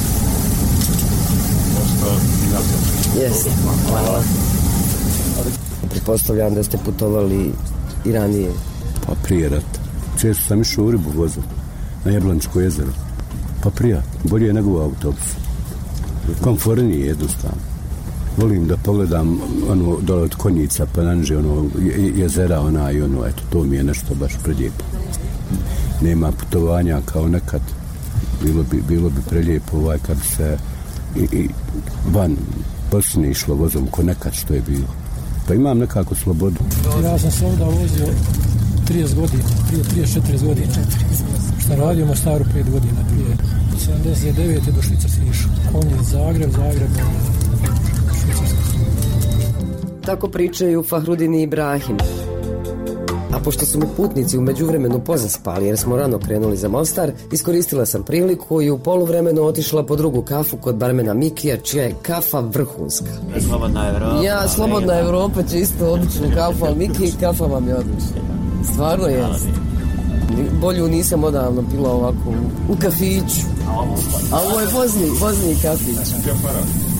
Jeste, hvala. Pretpostavljam da ste putovali i ranije. Pa prije rata. Često sam išao u ribu vozom na Jablančko jezero. Pa prije, bolje je nego u autobusu. Komfornije jednostavno. Volim da pogledam ono dole od Konjica pa nanže ono jezera ona i ono, eto, to mi je nešto baš prelijepo. Nema putovanja kao nekad. Bilo bi, bilo bi prelijepo ovaj kad se i, i van Bosne išlo vozom ko nekad što je bilo. Pa imam nekako slobodu. Ja sam se ovdje vozio trideset godina, prije trideset četiri godina. Šta radio u Mostaru pet godina prije. sedamdeset devete do Švicarske išao. Konjic, Zagreb, Zagreb, Švicarska. Tako pričaju Fahrudin i Ibrahim. A pošto su mi putnici u međuvremenu pozaspali jer smo rano krenuli za Mostar, iskoristila sam priliku i u poluvremenu otišla po drugu kafu kod barmena Mikija, čija je kafa vrhunska. Slobodna Evropa. Ja, Slobodna Evropa će isto odličnu kafu, ali Miki kafa vam je odlična. Stvarno je. Bolju nisam odavno pila ovako u kafiću. A ovo je vozni, vozni kafić.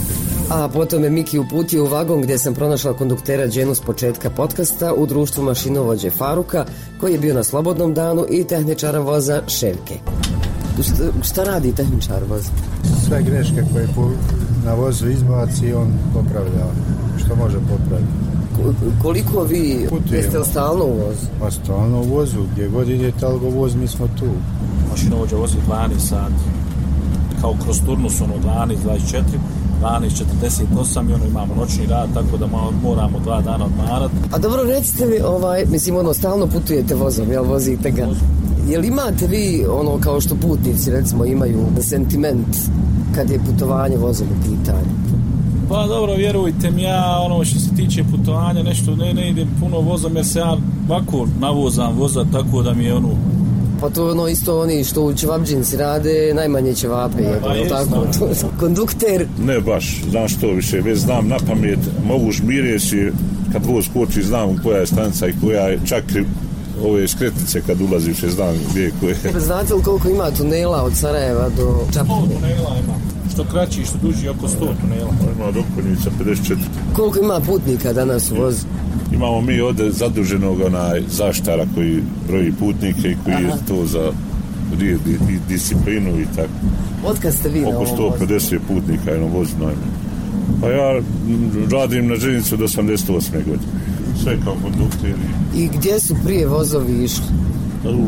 A potom je Miki uputio u vagon gdje sam pronašla konduktera Đenu s početka podcasta u društvu mašinovođe Faruka, koji je bio na slobodnom danu, i tehničara voza Ševke. Šta, šta radi tehničar voza? Sve greške koje na vozu izbaci, on popravlja što može popraviti. Koliko vi Putujemo. Jeste li stalno u vozu? Pa stalno u vozu, gdje god idete algo voz, mi smo tu. Mašinovođa vozi dvanaest sati, kao kroz turnus, ono dvanaest dvadeset četiri, dvanaest četrdeset osam i ono imamo noćni rad, tako da moramo dva dana odmarati. A dobro, recite mi, ovaj, mislim, ono, stalno putujete vozom, jel vozite ga? Jel imate vi, ono, kao što putnici, recimo, imaju sentiment kad je putovanje vozom u pitanju? Pa dobro, vjerujte mi, ja ono što se tiče putovanja, nešto ne, ne idem puno vozom, jer se ja ovako navozam voza, tako da mi je ono... Pa to ono isto oni što u Čevabđinci rade, najmanje ćevape jedu, pa je tako? Kondukter? Ne baš, znam što više, već znam na pamet, mogu žmireći, kad voz koči, znam koja je stanica i koja je, čak ove skretnice kad ulaziš, znam gdje je koje. Znate li koliko ima tunela od Sarajeva do Čapljine? sto tunela ima, što kraći, što duži, oko sto tunela. Ima dokonjica pedeset četiri. Koliko ima putnika danas u vozu? Imamo mi ovdje zaduženog onaj zaštara koji broji putnike i koji Aha. je to za rijed i disciplinu i tako. Otkad ste vi na ovom vozu? Oko sto pedeset putnika je na vozu najmanje. Pa ja radim na željeznici od osamdeset osme godine. Sve kao kondukter. I gdje su prije vozovi išli? U,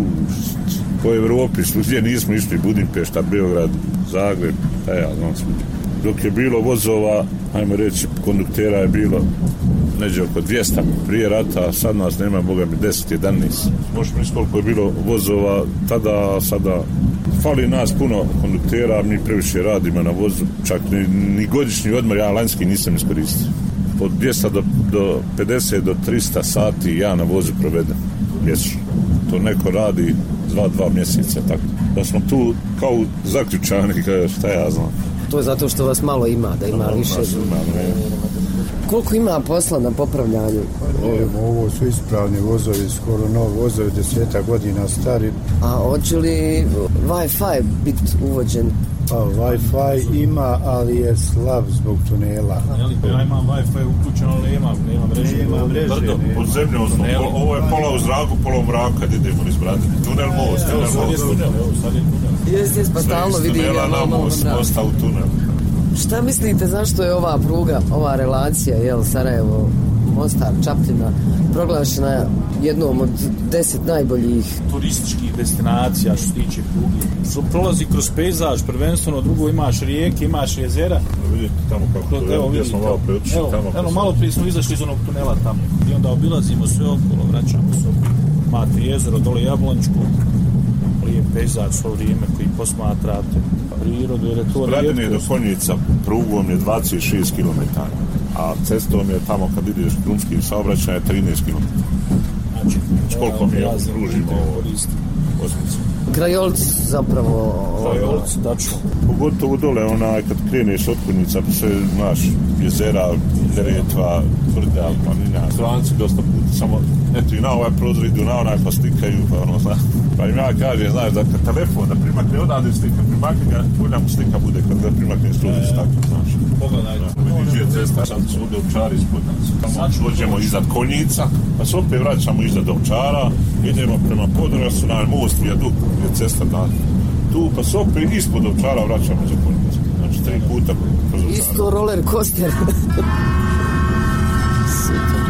po Evropi, gdje nismo išli, Budimpešta, Beograd, Zagreb, pa ja znam svugdje. Dok je bilo vozova, ajmo reći, konduktera je bilo neđe oko dvjesto prije rata, a sad nas nema, boga mi, deset jedanaest. Možemo misliti koliko je bilo vozova tada, sada. Fali nas puno konduktera, mi previše radimo na vozu, čak ni, ni godišnji odmor, ja lanjski nisam iskoristio. Od dvjesto do, do pedeset do tristo sati ja na vozu provedem mjesečno. To neko radi dva, dva mjeseca, tako. Da smo tu kao zaključani, šta ja znam. To je zato što vas malo ima, da ima no, više. Ima, koliko ima posla na popravljanju? Ovo, ovo su ispravni vozovi, skoro novi vozovi, deseta godina stari. A hoće li Wi-Fi biti uvođen? Pa Wi-Fi ima, ali je slab zbog tunela. Ja imam Wi-Fi uključen, ali nemam, nemam mreže. Nema mreže. Pod zemljom smo, ovo je pola u zraku, pola u mraku kad idemo izbrati. Tunel most, tunel most. Evo, sad je tunel. Jes, jes, pa stalno vidim. Tunela na most, mosta u tunel. Šta mislite, zašto je ova pruga, ova relacija, jel, Sarajevo, Mostar, Čapljina, proglašena jednom od deset najboljih turističkih destinacija što se tiče pruge? Prolazi kroz pejzaž, prvenstveno, drugo imaš rijeke, imaš jezera. Vidite tamo kako to je, gdje smo malo preotišli tamo. Evo, malo prije smo izašli iz onog tunela tamo i onda obilazimo sve okolo, vraćamo se okolo. Imate jezero, dole Jablončko, lijep pejzaž svo vrijeme koji posmatrate. Prirodu, jer je to Zbradine do Konjica prugom je dvadeset šest kilometara, a cestom je tamo kad ideš drumskim saobraćajem je trinaest kilometara. Znači, koliko mi okružimo ovo osmicu. Krajolc zapravo... Krajolc, tačno. Pogotovo dole, onaj, kad kreneš od Konjica, pa sve, znaš, jezera, Neretva, Brda, planina, Stranci dosta puta, samo, eto i na ovaj prozor idu, na onaj pa slikaju, pa ono, znaš. Pa im ja kažem, znaš, da kad telefon, da primakne odavde slika, primakne ga, bolja mu slika bude kad ga primakne stružiš, tako, znaš. Pogledajte. Vidiš je cesta, sad su ovdje Ovčari ispod nas. Tamo dođemo iznad Konjica, pa se opet vraćamo iznad Ovčara, idemo prema Podrasu, na most, vijaduk, je cesta dalje. Tu, pa se opet ispod Ovčara vraćamo za Konjica. Znači, tri puta kroz Ovčara. Isto roller coaster. Super.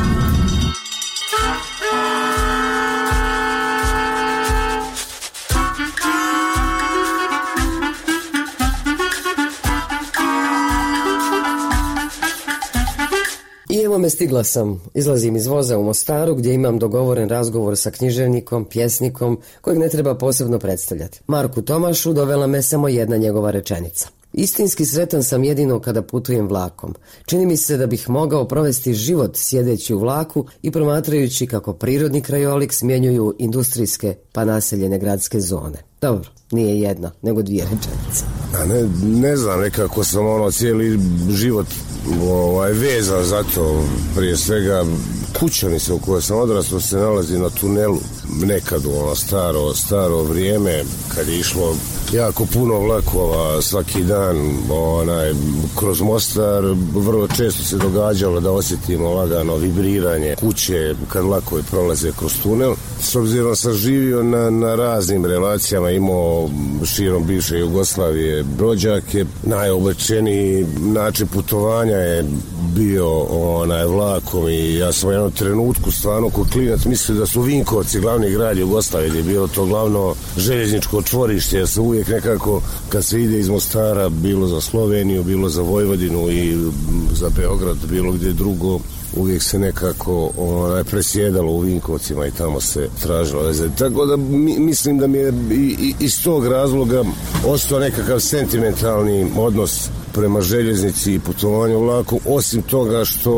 I evo me, stigla sam. Izlazim iz voza u Mostaru gdje imam dogovoren razgovor sa književnikom, pjesnikom, kojeg ne treba posebno predstavljati. Marku Tomašu dovela me samo jedna njegova rečenica. Istinski sretan sam jedino kada putujem vlakom. Čini mi se da bih mogao provesti život sjedeći u vlaku i promatrajući kako prirodni krajolik smjenjuju industrijske pa naseljene gradske zone. Dobro, nije jedna, nego dvije rečenice. A ne, ne znam, nekako sam ono cijeli život ovaj, vezan za to. Prije svega kuća mi se u kojoj sam odrastao se nalazi na tunelu nekad u ono staro, staro vrijeme kad je išlo jako puno vlakova svaki dan onaj, kroz Mostar. Vrlo često se događalo da osjetimo lagano vibriranje kuće kad vlakovi prolaze kroz tunel. S obzirom sam živio na, na raznim relacijama, imao širom bivše Jugoslavije rođake. Najobičajniji način putovanja je bio onaj vlakom i ja sam u jednom trenutku stvarno kod klinac mislio da su Vinkovci glavni grad Jugoslavije, gdje je bilo to glavno željezničko čvorište, jer se uvijek nekako kad se ide iz Mostara bilo za Sloveniju, bilo za Vojvodinu i za Beograd, bilo gdje drugo, uvijek se nekako onaj, presjedalo u Vinkovcima i tamo se tražilo veze. Tako da mi, mislim da mi je i, i, iz tog razloga ostao nekakav sentimentalni odnos prema željeznici i putovanju vlakom, osim toga što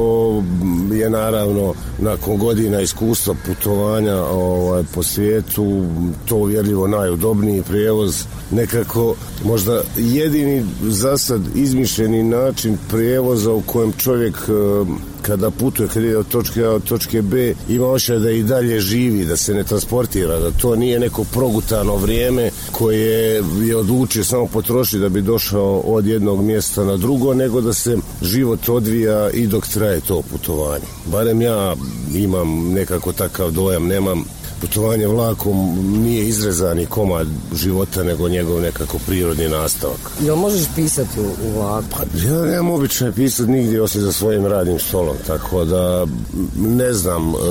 je naravno nakon godina iskustva putovanja ovaj, po svijetu to uvjerljivo najudobniji prijevoz, nekako možda jedini zasad izmišljeni način prijevoza u kojem čovjek kada putuje, kada ide od točke A od točke B, ima osjećaj da i dalje živi, da se ne transportira, da to nije neko progutano vrijeme koje je odlučio samo potrošiti da bi došao od jednog mjesta na drugo, nego da se život odvija i dok traje to putovanje. Barem ja imam nekako takav dojam, nemam putovanje vlakom nije izrezani komad života, nego njegov nekako prirodni nastavak. Jel možeš pisati u, u vlaku? Pa, ja nemam običaj pisati nigdje osim za svojim radnim stolom, tako da ne znam, e,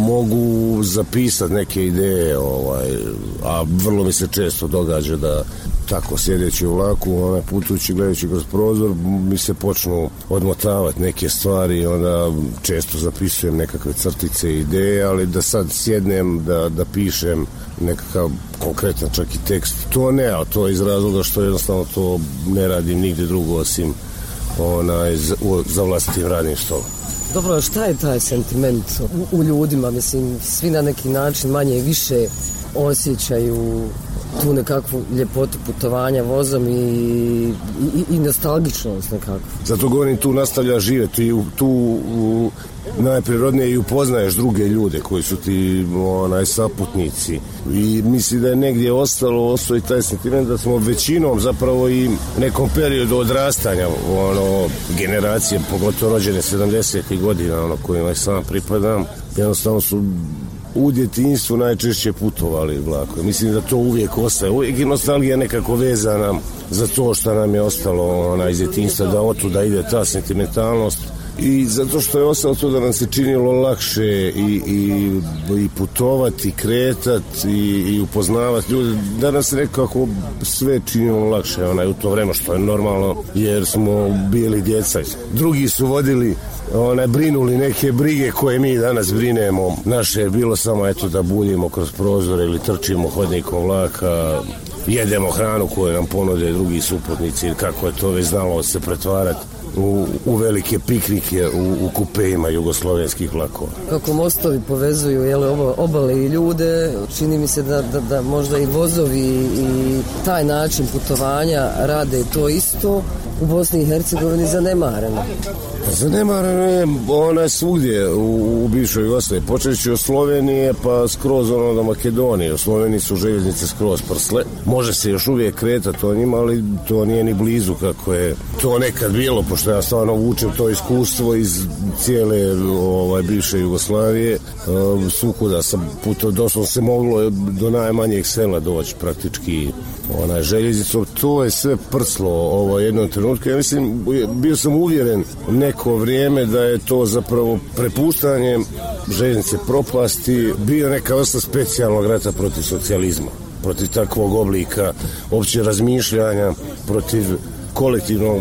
mogu zapisati neke ideje, ovaj, a vrlo mi se često događa da tako sjedeći u vlaku, onaj putujući, gledajući kroz prozor, mi se počnu odmotavati neke stvari i onda često zapisujem nekakve crtice i ideje, ali da sad sjednem da, da pišem nekakav konkretan čak i tekst, to ne, a to je iz razloga što jednostavno to ne radim nigdje drugo osim onaj, za, za vlastitim radnim stolom. Dobro, šta je taj sentiment u, u ljudima? Mislim, svi na neki način manje i više osjećaju tu nekakvu ljepotu putovanja vozom i, i, i nostalgičnost nekako. Zato govorim, tu nastavlja živjeti, tu, tu u, najprirodnije i upoznaješ druge ljude koji su ti onaj saputnici i misli da je negdje ostalo ostao i taj sentiment da smo većinom zapravo i nekom periodu odrastanja ono, generacije, pogotovo rođene sedamdesetih godina, ono kojima sam pripadam, jednostavno su u djetinjstvu najčešće putovali vlakom. Mislim da to uvijek ostaje. Uvijek je nostalgija nekako vezana za to što nam je ostalo ona, iz djetinjstva, da otuda ide ta sentimentalnost. I zato što je ostalo to da nam se činilo lakše i, i, i putovati, i kretati i, i upoznavati ljude, da nam se nekako sve činilo lakše onaj, u to vreme, što je normalno jer smo bili djeca. Drugi su vodili onaj, brinuli neke brige koje mi danas brinemo. Naše je bilo samo eto da buljimo kroz prozore ili trčimo hodnikom vlaka, jedemo hranu koju nam ponude drugi suputnici, kako je to već znalo se pretvarati U, u velike piknike u, u kupeima jugoslovenskih vlakova. Kako mostovi povezuju jele, obale i ljude, čini mi se da, da, da možda i vozovi i taj način putovanja rade to isto u Bosni i Hercegovini zanemareno. Zanemareno je ona svugdje u, u bivšoj Jugoslaviji. Počeći od Slovenije pa skroz ono do Makedonije. U Sloveniji su željeznice skroz prsle. Može se još uvijek kretati o njima, ali to nije ni blizu kako je to nekad bilo, pošto ja stvarno vučem to iskustvo iz cijele ovaj, bivše Jugoslavije. Uh, svukuda sam puto, doslovno se moglo do najmanjeg sela doći praktički onaj željeznicom. To je sve prslo ovo jednom trenutku. Ja mislim, bio sam uvjeren neko vrijeme da je to zapravo prepuštanje željeznice propasti bio neka vrsta specijalnog rata protiv socijalizma, protiv takvog oblika opće razmišljanja, protiv kolektivnog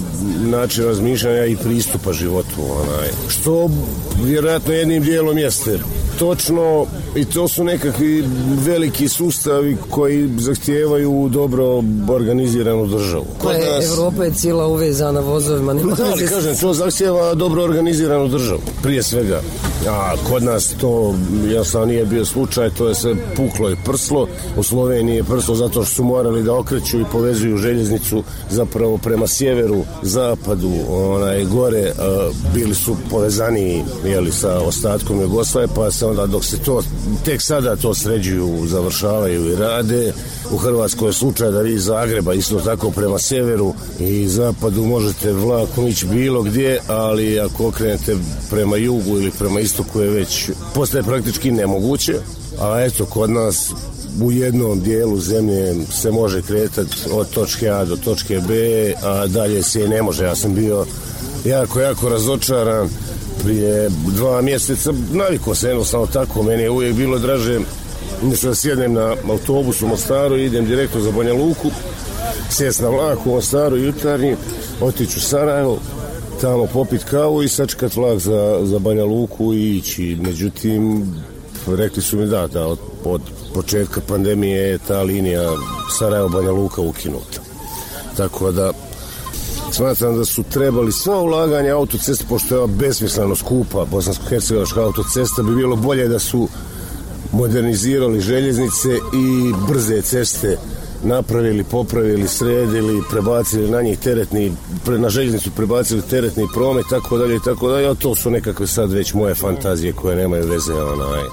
načina razmišljanja i pristupa životu, onaj, što vjerojatno jednim dijelom jeste točno i to su nekakvi veliki sustavi koji zahtijevaju dobro organiziranu državu. Kod nas, Evropa je cijela uvezana vozovima. Nema da, ali kažem, to zahtijeva dobro organiziranu državu, prije svega. A kod nas to, ja sam nije bio slučaj, to je sve puklo i prslo. U Sloveniji je prslo zato što su morali da okreću i povezuju željeznicu zapravo upravo prema sjeveru, zapadu, onaj, gore, bili su povezani, jeli, sa ostatkom Jugoslavije, pa se onda dok se to, tek sada to sređuju, završavaju i rade. U Hrvatskoj je slučaj da vi iz Zagreba isto tako prema sjeveru i zapadu možete vlakom ići bilo gdje, ali ako okrenete prema jugu ili prema istoku je već postaje praktički nemoguće. A eto, kod nas u jednom dijelu zemlje se može kretati od točke A do točke B, a dalje se ne može. Ja sam bio jako, jako razočaran prije dva mjeseca. Navikao se jednostavno tako. Meni je uvijek bilo draže nešto da sjednem na autobusu u Mostaru i idem direktno za Banja Luku, sjest na vlak u Mostaru jutarnji, otići u Sarajevo, tamo popit kavu i sačekat vlak za, za Banja Luku i ići. Međutim, rekli su mi da, da od, od početka pandemije je ta linija Sarajevo-Banja Luka ukinuta. Tako da smatram da su trebali sva ulaganja autoceste, pošto je besmisleno skupa bosansko-hercegovačka autocesta, bi bilo bolje da su modernizirali željeznice i brze ceste napravili, popravili, sredili, prebacili na njih teretni, na željeznicu prebacili teretni promet, tako dalje i tako dalje, a to su nekakve sad već moje fantazije koje nemaju veze onaj,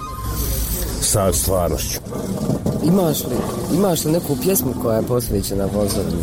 sa stvarnošću. Imaš li, imaš li neku pjesmu koja je posvećena vozovima?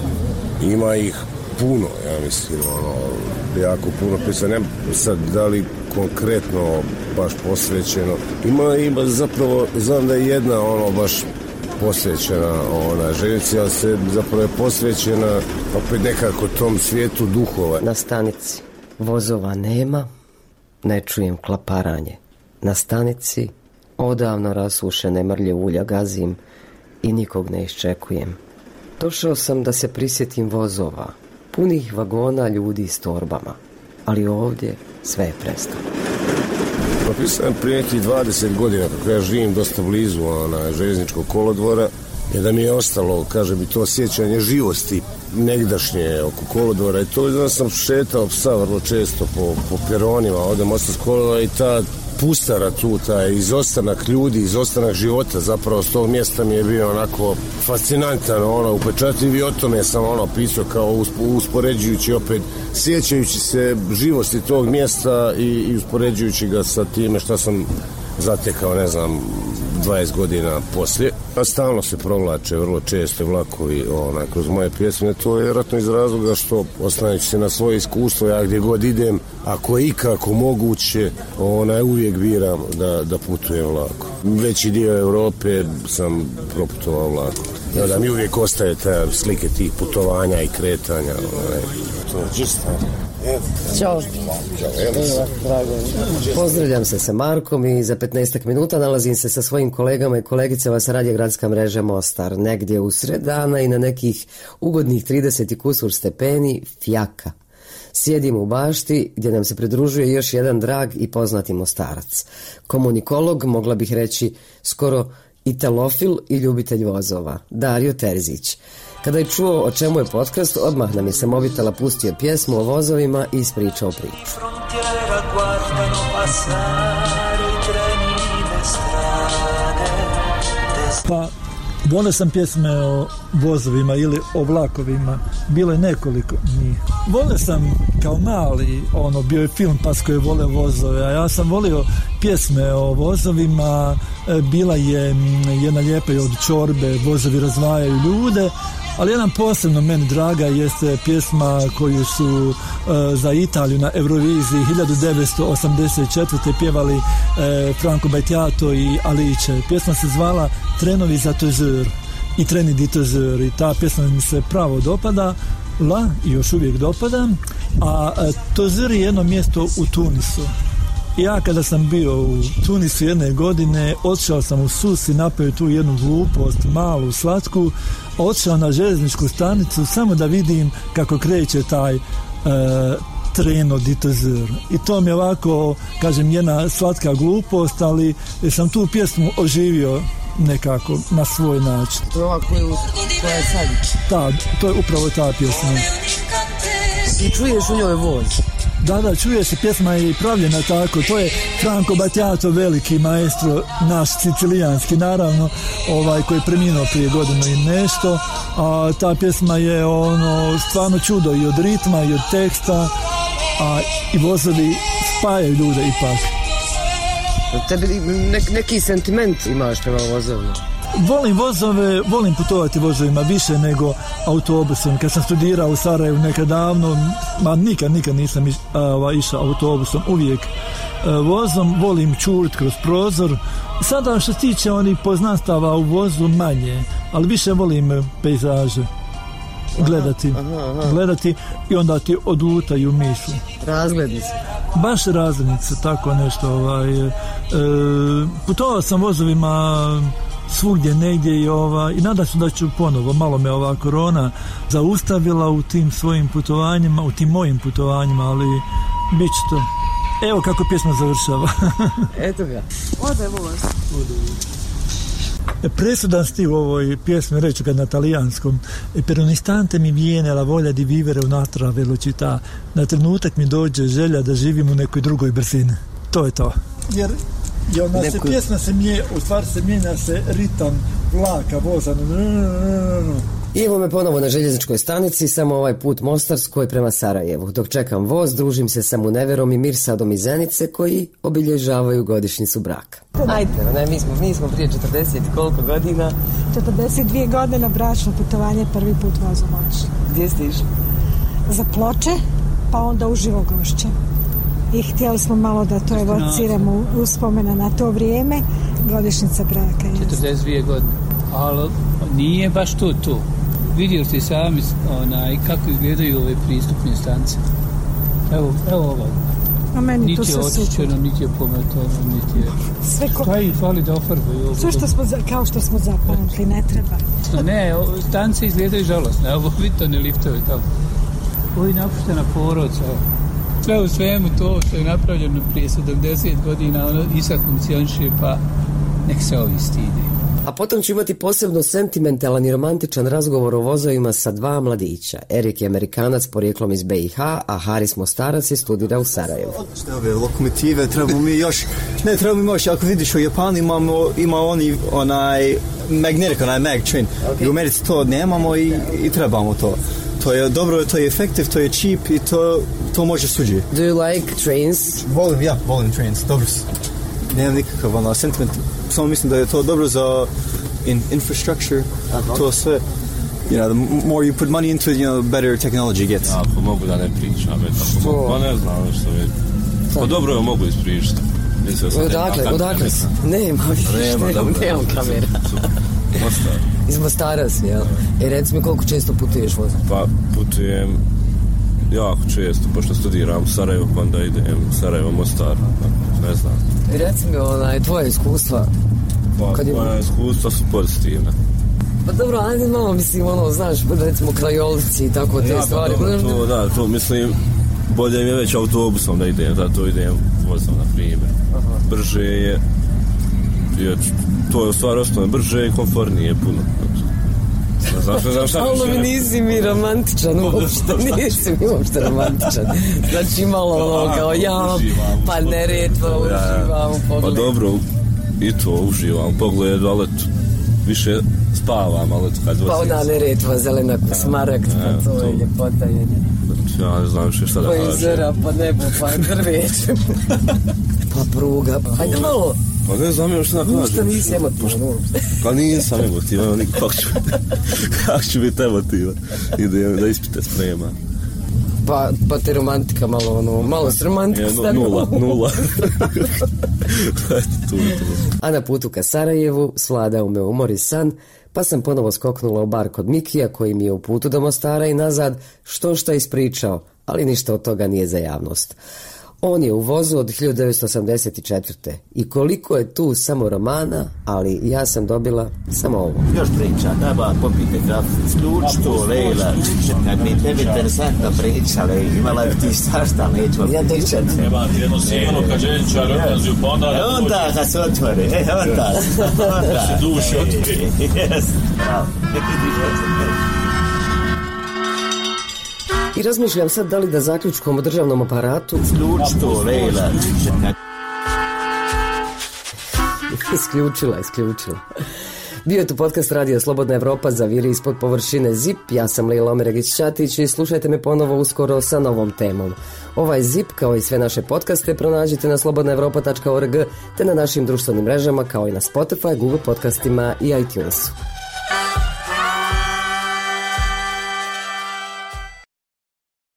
Ima ih puno, ja mislim, ono, jako puno pjesma, ne sad da li konkretno baš posvećeno. Ima, ima zapravo, znam da je jedna ono baš posvećena ona željeznici, ali se zapravo je posvećena opet nekako tom svijetu duhova. Na stanici vozova nema, ne čujem klaparanje. Na stanici odavno rasušene mrlje ulja gazim i nikog ne iščekujem. Došao sam da se prisjetim vozova, punih vagona ljudi s torbama, ali ovdje sve je prestalo. Propisam prije nekih dvadeset godina, kako ja živim dosta blizu ona, željezničkog kolodvora, je da mi je ostalo, kaže mi, to sjećanje živosti negdašnje oko kolodvora i to da sam šetao psa vrlo često po, po peronima, ovdje Mostarskog kolodvora i ta pustara tu, taj izostanak ljudi, izostanak života, zapravo s tog mjesta mi je bio onako fascinantan, ono, upečatljiv i o tome sam ono pisao kao uspoređujući opet, sjećajući se živosti tog mjesta i, i uspoređujući ga sa time što sam zatekao, ne znam, dvadeset godina poslije. A stalno se provlače vrlo često vlakovi onaj, kroz moje pjesme. To je vjerojatno iz razloga što, oslanjajući se na svoje iskustvo, ja gdje god idem, ako je ikako moguće, onaj, uvijek biram da, da putujem vlakom. Veći dio Europe sam proputovao vlakom. Ja, da mi uvijek ostaje ta slike tih putovanja i kretanja. Onaj. To je čisto. Ćao. Pozdravljam se sa Markom i za petnaestak minuta nalazim se sa svojim kolegama i kolegicama sa radija Gradska mreža Mostar. Negdje u sred dana i na nekih ugodnih trideset i kusur stepeni fjaka. Sjedim u bašti gdje nam se pridružuje još jedan drag i poznati Mostarac. Komunikolog, mogla bih reći skoro italofil i ljubitelj vozova, Dario Terzić. Kada je čuo o čemu je podcast, odmah nam je sa mobitela pustio pjesmu o vozovima i ispričao priču. Pa, volio sam pjesme o vozovima ili o vlakovima, bilo je nekoliko njih. Volio sam kao mali, ono, bio je film Pas koji je volio vozove, a ja sam volio pjesme o vozovima, bila je jedna lijepa od Čorbe, vozovi razvajaju ljude, ali jedan posebno meni draga jeste pjesma koju su uh, za Italiju na Euroviziji hiljadu devetsto osamdeset četvrte pjevali uh, Franco Battiato i Alice. Pjesma se zvala Trenovi za Tozur i Treni di Tozur i ta pjesma mi se pravo dopada, la, i još uvijek dopada, a uh, Tozur je jedno mjesto u Tunisu. Ja kada sam bio u Tunisu jedne godine, otišao sam u Sus i napio tu jednu glupost, malu, slatku, otišao na željezničku stanicu samo da vidim kako kreće taj e, Treno di Tozur. I to mi je ovako, kažem, jedna slatka glupost, ali sam tu pjesmu oživio nekako na svoj način. To je ova koju, koja je sad? Da, to je upravo ta pjesma. I čuješ u njoj voz? Da, da, čuje se, pjesma je pravljena tako, to je Franco Battiato, veliki maestro, naš sicilijanski, naravno, ovaj, koji je preminuo prije godinu i nešto, a ta pjesma je ono, stvarno čudo i od ritma i od teksta, a i vozovi spajaju ljude ipak. Tebi ne, neki sentiment imaš prema vozovima? Volim vozove, volim putovati vozovima više nego autobusom. Kad sam studirao u Sarajevu nekad davno, ma nikad, nikad nisam iš, a, išao autobusom, uvijek a, vozom, volim čurit kroz prozor. Sada što se tiče onih poznanstava u vozu manje, ali više volim pejzaže. Gledati, aha, aha. gledati i onda ti odlutaju misli. Razglednice. Baš razglednice, tako nešto. Ovaj, e, putovao sam vozovima svugdje negdje i, ova, i nadam se da ću ponovo. Malo me ova korona zaustavila u tim svojim putovanjima, u tim mojim putovanjima, ali bit će to. Evo kako pjesma završava. Eto ga. Ode voz. Ode voz. Presudan stil u ovoj pjesmi, reću ga na talijanskom. Per un istante mi viene la voglia di vivere un'altra velocità. Na trenutak mi dođe želja da živim u nekoj drugoj brzini. To je to. Jer, jer na se pjesma se mijenja, u stvari se mijenja se ritam vlaka, voza. I evo me ponovo na željezničkoj stanici, samo ovaj put mostarskoj prema Sarajevu. Dok čekam voz, družim se sa Muneverom i Mirsadom iz Zenice koji obilježavaju godišnjicu braka. Ajde, ne, mi smo, mi smo prije četrdeset koliko godina? četrdeset dvije godine na bračno putovanje prvi put vozom odšli. Gdje ste išli? Za Ploče, pa onda u Živogošće. I htjeli smo malo da to evociramo uspomena na to vrijeme, godišnjica braka. četrdeset dvije godine, ali nije baš to to. Vidio ste sami onaj, kako izgledaju ove pristupne stanice. Evo, evo ovo. A meni niti to sve je očišćeno, niti je pometano, niti je... Sve ko... Šta ih fali da ofarbaju ovo? Sve što smo, kao što smo zapamtili, ne treba. Ne, stanice izgledaju žalostne. Evo, vidite one liftove tamo. Ovo je napuštena porodca. Sve u svemu to što je napravljeno prije sedamdeset godina, ono i sad funkcioniše, pa nek se ovi stide. A potom ću imati posebno sentimentalan i romantičan razgovor o vozovima sa dva mladića. Erik je Amerikanac porijeklom iz be i ha, a Haris Mostarac je studira u Sarajevu. Što ove lokomotive, trebamo mi još, ne trebamo mi još, ako vidiš u Japanu imamo, ima oni onaj magnetic, onaj mag train. Okay. I u Americi to nemamo i, i trebamo to. To je dobro, to je efektiv, to je cheap i to, to može suđi. Do you like trains? Volim, ja, volim trains, dobro su. Nemam nikakav ono, sentiment, samo mislim da je to dobro za in, infrastructure, uh-huh. to sve. You know, the more you put money into it, you know, the better technology gets. Ja, pa mogu da ne pričam, tako, pa ne znam što je. Pa dobro je mogu ispričati. Odakle, odakle si? Nema, nemam kamera. Mostar. Iz Mostara si, jel? E, reci mi koliko često putuješ vozom? Pa putujem jako često, pošto studiram u Sarajevu, pa onda idem Sarajevo, Mostar, ne znam. I reci mi onaj, tvoje iskustva. Pa, kad moja je... iskustva su pozitivne. Pa dobro, ajde malo, mislim, ono, znaš, recimo krajolici i tako te ja, stvari. Pa dobro, to, da, to mislim, bolje mi je već autobusom da idem, zato idem vozom, na primjer. Aha. Brže je, je, to je u stvari osnovno, brže i komfornije puno. Znaš, ne znam šta ali mi nisi mi romantičan uopšte, nisi mi uopšte romantičan. Znači malo ono kao ja, pa Neretva uživam u pogledu. Pa dobro, i to uživam u pogledu, ali više spavam, ali kad vozim. Pa ona Neretva, zelena smaragd, pa to je ljepota jedna. Ja ne znam što šta da kažem. Pa jezera, pa nebo, pa drveće. Pa pruga, hajde malo. Pa ne znam još šta da kažem. Ušte nisi emotivan uopšte. Pa nisam emotivan, kako ću, kako ću biti emotivan. Idem da ispite sprema. Pa, pa te romantika malo, ono, malo s romantika stavimo. Nula, nula. tu, tu. A na putu ka Sarajevu svladao me umor i san, pa sam ponovo skoknula u bar kod Mikija koji mi je u putu do Mostara i nazad što šta ispričao, ali ništa od toga nije za javnost. On je u vozu od hiljadu devetsto osamdeset četvrte. I koliko je tu samo romana, ali ja sam dobila samo ovo. Još priča, treba popite kafu, sluč to, Lejla, kad mi tebi interesantno pričale, imala bi ti svašta, neću ja pričat. Treba ti jedno sigurno kad ženčar odlazi u ponad. E onda, kad se otvore, e onda, onda. Se duši otvori. Jes, bravo. I razmišljam sad da li da zaključkom o državnom aparatu... Isključi to, Lejla. Isključila, isključila. Bio je tu podcast Radio Slobodna Evropa za viri ispod površine zip. Ja sam Lejla Omeregić-Ćatić i slušajte me ponovo uskoro sa novom temom. Ovaj zip, kao i sve naše podcaste, pronađite na slobodna evropa tačka org te na našim društvenim mrežama kao i na Spotify, Google podcastima i iTunesu.